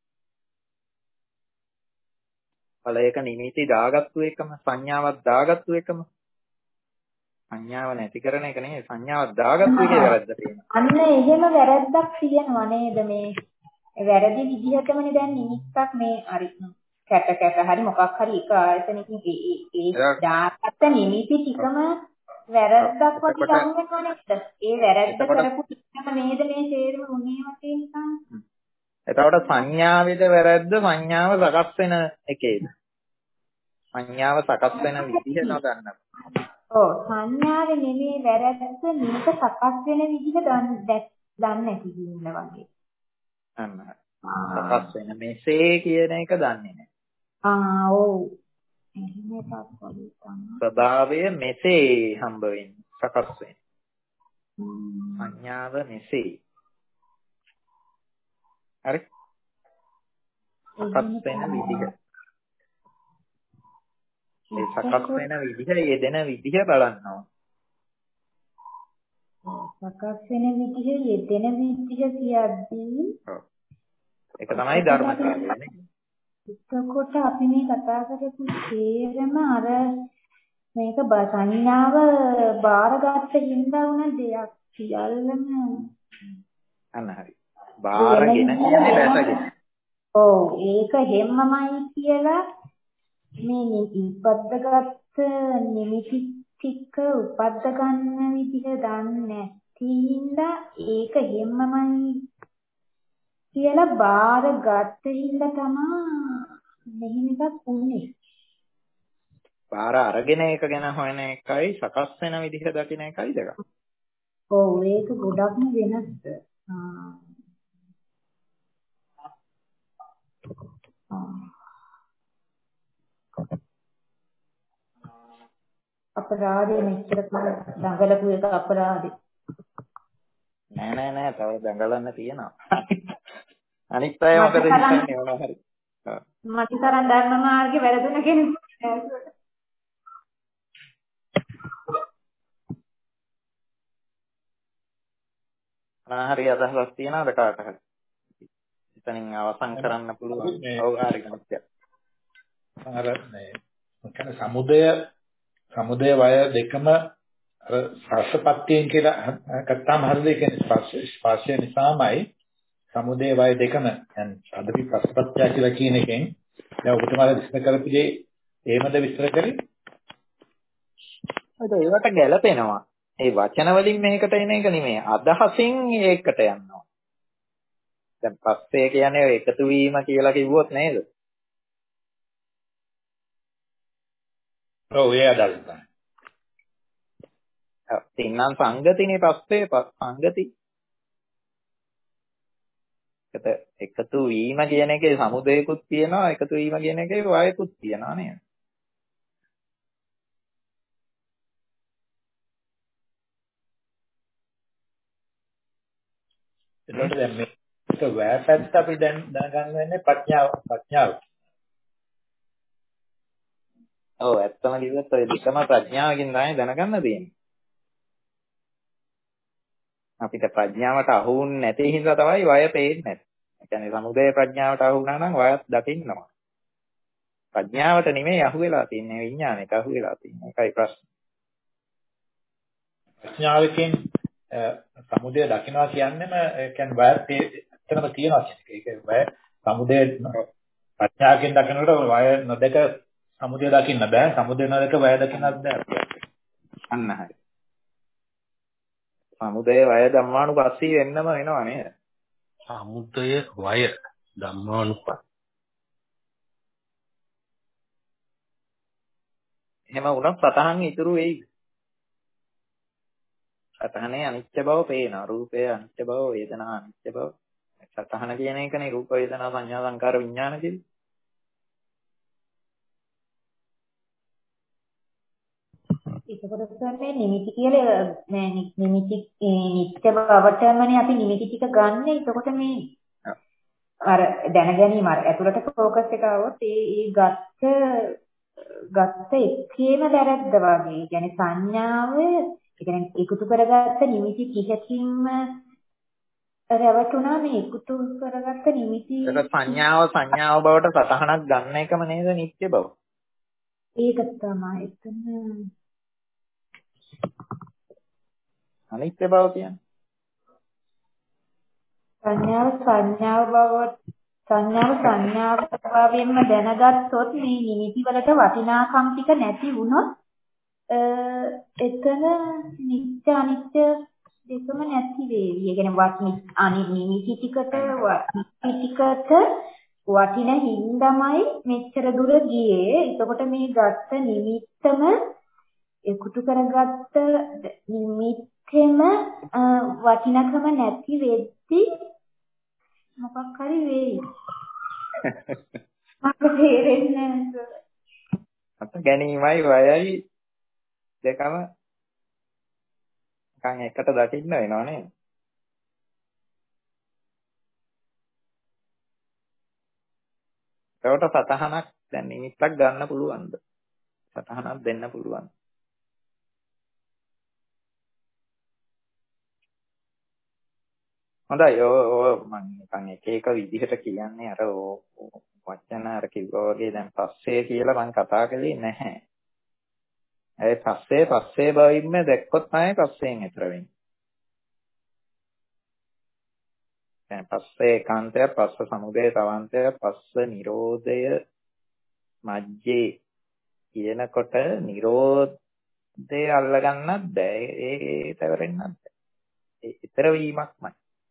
ඵලයක නිමිති දාගත්තු එකම සංඥාවක් දාගත්තු එකම සංඥාව නැති කරන එක නෙමෙයි සංඥාවක් දාගත්තු එකේ වැරද්ද තියෙනවා. අන්න එහෙම වැරද්දක් තියෙනවා නේද මේ වැරදි විදිහටමනේ දැන් නිමිත්තක් මේ හරි කැට කැට හරි මොකක් හරි එක ආයතනකින් ඒ ඒ දාගත්ත නිමිති ටිකම වැරද්දක් වගේ ගන්න වෙනවා නේද? ඒ වැරද්ද කරපු ටිකම නේද මේ තේරුම මොනේ වගේ නිකන් එතකොට සංඥාවේද වැරද්ද සංඥාව සකස් වෙන එකේද? සංඥාව සකස් වෙන විදිහ නොදන්න. ඔව් සංඥාවේ නෙමෙයි වැරද්ද මේක සකස් වෙන විදිහ දන්නේ නැති කියන වගේ. අන්න. සකස් වෙන මෙසේ කියන එක දන්නේ නැහැ. ආ ඔව්. එහෙම එකක් වගේ තමයි. ස්වභාවය මෙසේ හම්බ වෙන්නේ සකස් වෙන්නේ. සංඥාව මෙසේ. හරි? සකස් වෙන විදිහ. ඒ සකස් වෙන විදිහ යෙදෙන විදිහ බලන්න ඕන. සකස් වෙන විදිහ යෙදෙන විදිහ කියද්දී ඒක තමයි ධර්මතාවය නේ. එතකොට අපි මේ කතා කරපු තේරම අර මේක සංඥාව බාරගත්ත හින්දා වුණ දෙයක් සියල්ලම අන්න හරි. බාරගෙන කියන්නේ දැසගෙන. ඔව් ඒක හැමමයි කියලා මේ ඉපද්දගත්ත නිමිති ටික උපද්ද ගන්න විදිහ දන්නේ නැති හින්දා ඒක හැමමයි කියලා බාරගත්ත හින්දා තමයි මෙහෙම එකක් වුනේ. බාර අරගෙන ඒක ගැන හොයන එකයි සකස් වෙන විදිහ දකින්න එකයි දෙක. ඔව් ඒක ගොඩක්ම වෙනස්. ආ. අපරාධේ මෙච්චර දඟලපු එක අපරාධේ. නෑ නෑ නෑ තව දඟලන්න තියෙනවා. අනිත් අය මොකද හිතන්නේ මොනවා හරි. මට තරම් ධර්ම මාර්ගේ වැරදුන කෙනෙක් නෑ. හරි අදහසක් තියනවාද කාට හරි? එතනින් අවසන් කරන්න පුළුවන්. ඔව් හරි මොකක්ද? අර මේ මොකද සමුදය සමුදය වය දෙකම අර ස්පර්ශපත්තියෙන් කියලා ගත්තාම හරිද? ඒ කියන්නේ ස්පර්ශ ස්පර්ශය නිසාමයි සමුදය වය දෙකම දැන් අදපි ස්පර්ශපත්තිය කියලා කියන එකෙන් දැන් ඔබතුමාලා විස්තර කරපු දේ එහෙමද විස්තර කරේ? ඒකට ගැළපෙනවා. ඒ වචන වලින් මේකට එන එක නෙමෙයි. අදහසින් ඒකට යනවා. දැන් පස්සේ කියන්නේ එකතු වීම කියලා කිව්වොත් නේද? ඔව් ඒ අදාළයි. තින්නම් සංගතිනේ පස්සේ සංගති. ඒකට එකතු වීම කියන එකේ සමුදයකුත් තියෙනවා එකතු වීම කියන එකේ වයකුත් තියෙනවා නේද? එතකොට දැන් මේක වැයපැත්ත අපි දැන් දැනගන්න වෙන්නේ ප්‍රඥාව ප්‍රඥාව. ඔව් ඇත්තම කිව්වොත් ඔය දෙකම ප්‍රඥාවකින් තමයි දැනගන්න තියෙන්නේ. අපිට ප්‍රඥාවට අහු වුන්නේ නැති හින්දා තමයි වය පේන්නේ නැත්තේ. ඒ කියන්නේ සමුදය ප්‍රඥාවට අහු වුණා නම් වයත් දකින්නවා. ප්‍රඥාවට නෙමෙයි අහු වෙලා තින්නේ විඥාණයට අහු වෙලා තින්නේ. ඒකයි ප්‍රශ්නේ. ප්‍රඥාවකින් සමුදය දකින්නවා කියන්නේම ඒ කියන්නේ වයත් එතනම තියෙනවා කියන එක. ඒක වය සමුදය ප්‍රඥාවකින් දකිනකොට වය නොදක සමුදය දකින්න බෑ. සමුදය නොදක වය දකින්නත් බෑ. අන්න හරි. සමුදය වය ධම්මානුපස්සී වෙන්නම වෙනවා නේද? සමුදය වය ධම්මානුපස්සී. එහෙම වුණොත් සතහන් ඉතුරු වෙයි. සතහනේ අනිත්‍ය බව පේනවා. රූපයේ අනිත්‍ය බව, වේදනා අනිත්‍ය බව. සතහන කියන එකනේ රූප වේදනා සංඥා සංකාර විඥාන කියන්නේ. ඒකකොට තමයි නිමිති කියලා නෑ නිමිති නිත්‍ය බවටමනේ අපි නිමිති ටික ගන්න. ඒකකොට මේ අර දැන ගැනීම අර ඇතුළට ફોකස් එක આવොත් ඒ ඒ ගත්ත ගත්ත එකේම වැරද්ද වගේ. ඒ කියන්නේ සංඥාව ඒ කියන්නේ එකතු කරගත්ත නිමිති කිහිපකින්ම රැවටුණා මේ එකතු කරගත්ත නිමිති. ඒක සංඥාව සංඥාව බවට සතහනක් ගන්න එකම නේද නිත්‍ය බව. ඒක තමයි එතන අනිත්‍ය බව කියන්නේ. සංඥාව සංඥාව බව සංඥාව සංඥාව භාවයෙන්ම දැනගත්තොත් මේ නිමිති වලට වටිනාකම් ටික නැති වුණොත් එතන නිත්‍ය අනිත්‍ය දෙකම නැති වේවි. ඒ කියන්නේ වටින අනිනිමිති ටිකට ටිකට වටින හින්දාමයි මෙච්චර දුර ගියේ. එතකොට මේ ගත්ත නිමිත්තම එකතු කරගත්ත නිමිත්තෙම වටිනකම නැති වෙද්දි මොකක් හරි වෙයි. මට තේරෙන්නේ නැහැ. අත ගැනීමයි වයයි දෙකම නිකන් එකට දකින්න වෙනව නේද? ඒකට සතහනක් දැන් නිමිත්තක් ගන්න පුළුවන්ද? සතහනක් දෙන්න පුළුවන්. හොඳයි ඔය මම නිකන් එක එක විදිහට කියන්නේ අර වචන අර කිව්වා වගේ දැන් පස්සේ කියලා මම කතා කළේ නැහැ. ඒ පස්සේ පස්සේ බවින්ම දැක්කොත් තමයි පස්සෙන් ඈතර වෙන්නේ. දැන් පස්සේ ඒකාන්තය, පස්ස සමුදය තවන්තය, පස්ස නිරෝධය මජ්ජේ කියනකොට නිරෝධය අල්ලගන්නත් බෑ. ඒ තවරෙන්නත් බෑ. ඒ ඊතර වීමක්මයි.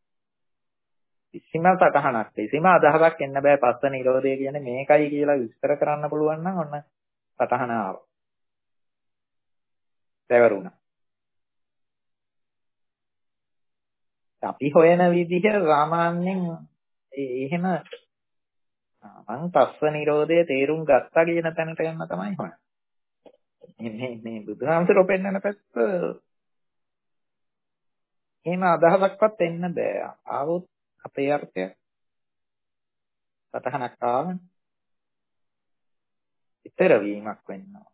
කිසිම සටහනක් කිසිම අදහසක් එන්න බෑ. පස්ස නිරෝධය කියන්නේ මේකයි කියලා විස්තර කරන්න පුළුවන් නම් ඔන්න සටහන ආවා. තවරුණා. අපි හොයන විදිහ සාමාන්‍යයෙන් එහෙම මං පස්ස නිරෝධය තේරුම් ගත්තා කියන තැනට යන්න තමයි හොයන්නේ. මේ මේ බුදුහාමුදුරුවෝ පෙන්නන පැත්ත එහෙම අදහසක්වත් එන්න බෑ. ආවොත් අපේ අර්ථය සතහනක් ආවන ඊතර වීමක් වෙනවා.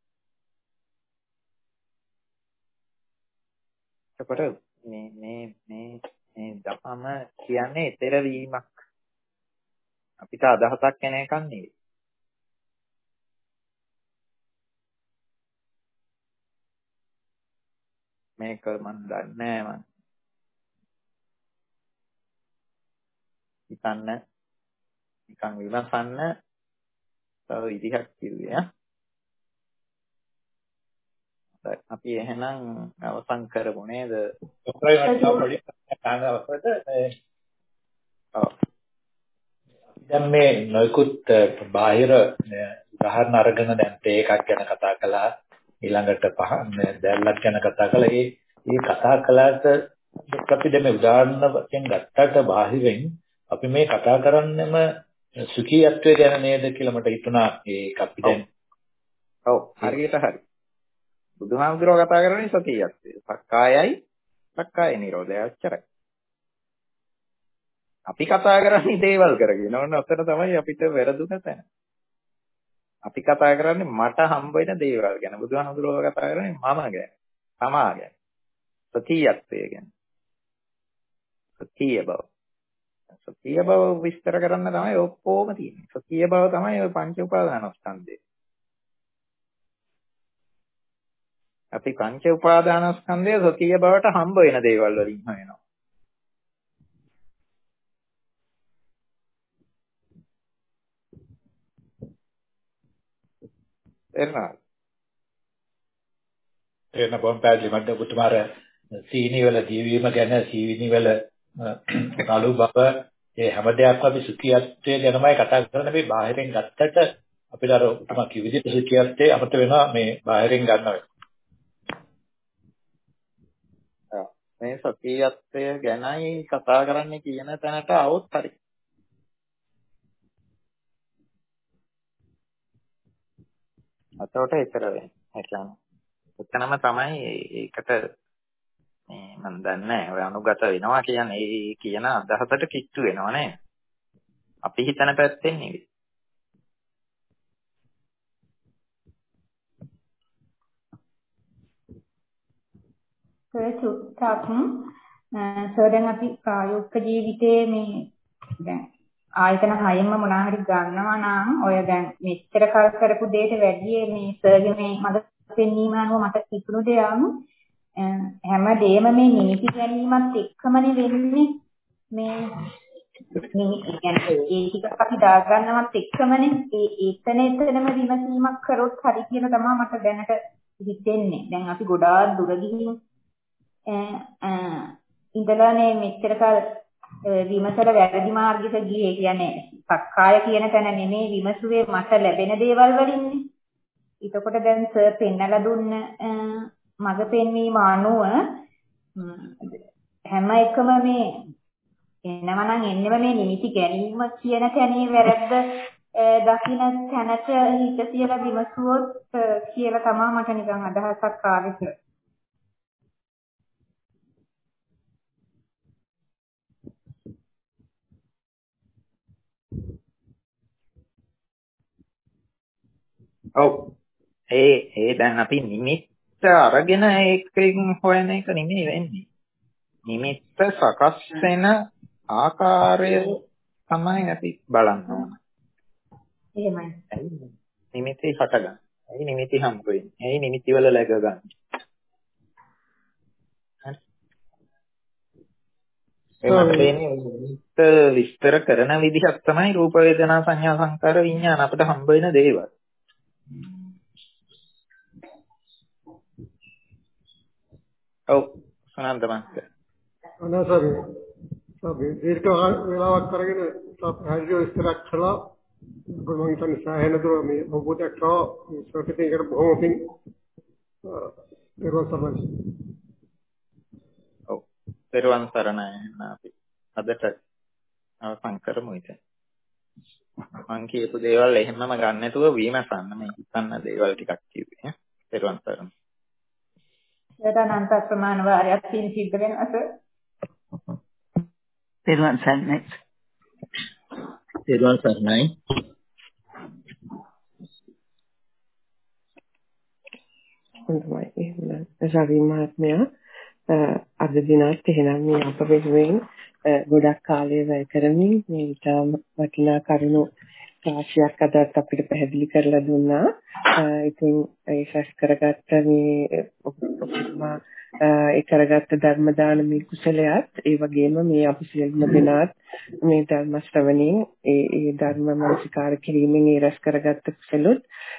එතකොට මේ මේ මේ මේ ධර්ම කියන්නේ ඊතර වීමක්. අපිට අදහසක් එන එකක් නෙවෙයි. මේක මන් දන්නේ නැහැ මන්. හිතන්න නිකන් විමසන්න තව විදිහක් කිව්වේ ඈ. අපි එහෙනම් අවසන් කරමු නේද? දැන් මේ නොයිකුත් බාහිර උදාහරණ අරගෙන දැන් තේ එකක් ගැන කතා කළා, ඊළඟට පහන් දැල්ලක් ගැන කතා කළා. ඒ මේ කතා කළාට අපි දැන් මේ උදාහරණ වශයෙන් ගත්තට බාහිරින් අපි මේ කතා කරන්නේම සුඛීත්වය ගැන නේද කියලා මට හිතුණා. ඒක අපි දැන් ඔව් හරියට හරි. බුදුහාමුදුරුවෝ කතා කරන්නේ සතියත්වය. සක්කායයි සක්කාය නිරෝධය අච්චරයි. අපි කතා කරන්නේ දේවල් කරගෙන. ඕන ඔතන තමයි අපිට වැරදුන තැන. අපි කතා කරන්නේ මට හම්බ වෙන දේවල් ගැන. බුදුහාමුදුරුවෝ කතා කරන්නේ මම ගැන. තමා ගැන. සතියත්වය ගැන. සතිය බව. සතිය බව විස්තර කරන්න තමයි ඔක්කොම තියෙන්නේ. සතිය බව තමයි ඔය පංච උපාදානස්කන්ධය. අපි පංච උපාදානස්කන්ධය සතිය බවට හම්බ වෙන දේවල් වලින් හොයනවා. එනවා. එන්න බොම් පැහැදිලි මට පුතුමාර සීනි වල ජීවීම ගැන සීනි වල කළු බව ඒ හැම දෙයක්ම අපි සුඛියත්වයේ ගැනමයි කතා කරන්නේ. මේ බාහිරින් ගත්තට අපිට අර උතුමා කිව් විදිහට සුඛියත්වයේ අපිට වෙනවා මේ බාහිරින් ගන්නවා. මේ සතියත්වය ගැනයි කතා කරන්නේ කියන තැනට આવොත් හරි. අතට ඊතර වෙන්නේ. ඒ කියන්නේ එතනම තමයි ඒකට මේ මම දන්නේ නැහැ. ඔය අනුගත වෙනවා කියන්නේ ඒ කියන අදහසට කිට්ටු වෙනව නේද? අපි හිතන පැත්තෙන් නෙවෙයි. සුත්තක් සෝදන් අපි ප්‍රායෝගික ජීවිතයේ මේ දැන් ආයතන හයෙම මොනවා හරි ගන්නවා නම් ඔය දැන් මෙච්චර කල් කරපු දෙයට වැඩිය මේ සර්ගේ මේ මට පෙන්වීම අනුව මට හිතුණු දෙයක් හැම දෙයක්ම මේ නිමිති ගැනීමත් එක්කමනේ වෙන්නේ මේ නිමිති කියන්නේ ඒ ටික අපි දා ගන්නවත් එක්කමනේ ඒ එතන එතනම විමසීමක් කරොත් හරි කියන තමයි මට දැනට හිතෙන්නේ. දැන් අපි ගොඩාක් දුර ගිහින් ඉඳලානේ මෙච්චර කල් විමසල වැරදි මාර්ගයක ගියේ කියන්නේ සක්කාය කියන තැන නෙමෙයි විමසුවේ මට ලැබෙන දේවල් වලින්නේ. එතකොට දැන් සර් පෙන්නලා දුන්න මග පෙන්වීම අනුව හැම එකම මේ එනවා නම් එන්නෙම මේ නිමිති ගැනීම කියන තැනේ වැරද්ද දකින්න තැනට හිත තියලා විමසුවොත් කියලා තමයි මට නිකන් අදහසක් ආවේ. ඔව් ඒ ඒ දැන් අපි නිමිත්ත අරගෙන ඒකෙන් හොයන එක නෙමෙයි වෙන්නේ. නිමිත්ත සකස් වෙන ආකාරය තමයි අපි බලන්න ඕන. එහෙමයි. නිමිති හටගන්න. ඒ නිමිති හම්බ වෙන්නේ. ඒ නිමිති වල läග ගන්න. හරි. ඒ නිමිත්ත විස්තර කරන විදිහක් තමයි රූප වේදනා සංඥා සංකාර විඥාන අපිට හම්බ වෙන දේවල්. ඔව් සනන්ත මහත්තයා. අනසරි. අපි දීර්ඝ වේලාවක් කරගෙන හරියට විස්තරයක් කළා. මම හිතන්නේ සාහන දර මේ ඔබට කව සොකටේ කර බොහොම පිං පෙරවන් සරණයි. ඔව් පෙරවන් සරණයි අපි අදට අවසන් කරමු ඉතින්. මං කියපු දේවල් එහෙමම ගන්න නැතුව විමසන්න මේ හිතන්න දේවල් ටිකක් කිව්වේ ඈ පෙරවන් සරණයි. ඒතනන්ත ප්‍රමාණ වාරයක් පින් සිද්ධ වෙනවද? පෙරවන් සරණයි. පෙරවන් සරණයි. හොඳයි එහෙනම් රවි මහත්මයා අද දිනත් එහෙනම් මේ අප වෙනුවෙන් ගොඩක් කාලය වැය කරමින් මේ ඉතාම වටිනා කරුණු රාශියක් අදත් අපිට පැහැදිලි කරලා දුන්නා. ඉතින් ඒ ශස් කරගත්ත මේ ඔබතුමා ඒ කරගත්ත ධර්ම දානමේ කුසලයක් ඒ වගේම මේ අපි සියලුම දෙනාත් මේ ධර්ම ශ්‍රවණයෙන් ඒ ඒ ධර්ම මානසිකාර කිරීමෙන් ඒ රැස් කරගත්ත කුසලොත්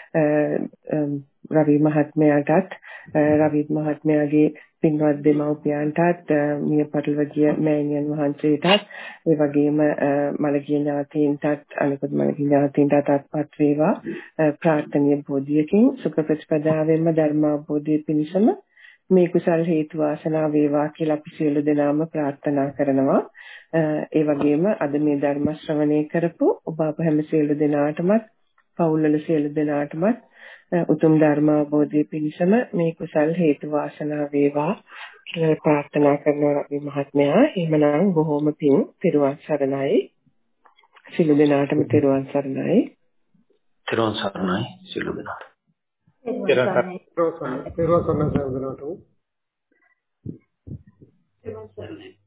රවි මහත්මයාටත් රවි මහත්මයාගේ පින්වත් දෙමව්පියන්ටත් මිය පරලොව ගිය මෑණියන් වහන්සේටත් ඒ වගේම මළගිය ඥාතීන්ටත් අනිකුත් මළගිය ඥාතීන්ටත් අත්පත් වේවා ප්‍රාර්ථනීය බෝධියකින් සුඛ ප්‍රතිපදාවෙන්ම ධර්මාභෝධය පිණිසම මේ කුසල් හේතු වාසනා වේවා කියලා අපි සියලු දෙනාම ප්‍රාර්ථනා කරනවා. ඒ වගේම අද මේ ධර්ම ශ්‍රවණය කරපු ඔබ අප හැම සියලු දෙනාටමත් පවුල්වල සියලු දෙනාටමත් උතුම් ධර්මාභෝධය පිණිසම මේ කුසල් හේතු වාසනා වේවා කියලා ප්‍රාර්ථනා කරනවා අපි මහත්මයා. එහෙමනම් බොහොම පිං තෙරුවන් සරණයි. සියලු දෙනාටම තෙරුවන් සරණයි. තෙරුවන් සරණයි සියලු දෙනාට. තෙරුවන් සරණයි. තෙරුවන් සරණයි සියලු දෙනාට. තෙරුවන් සරණයි.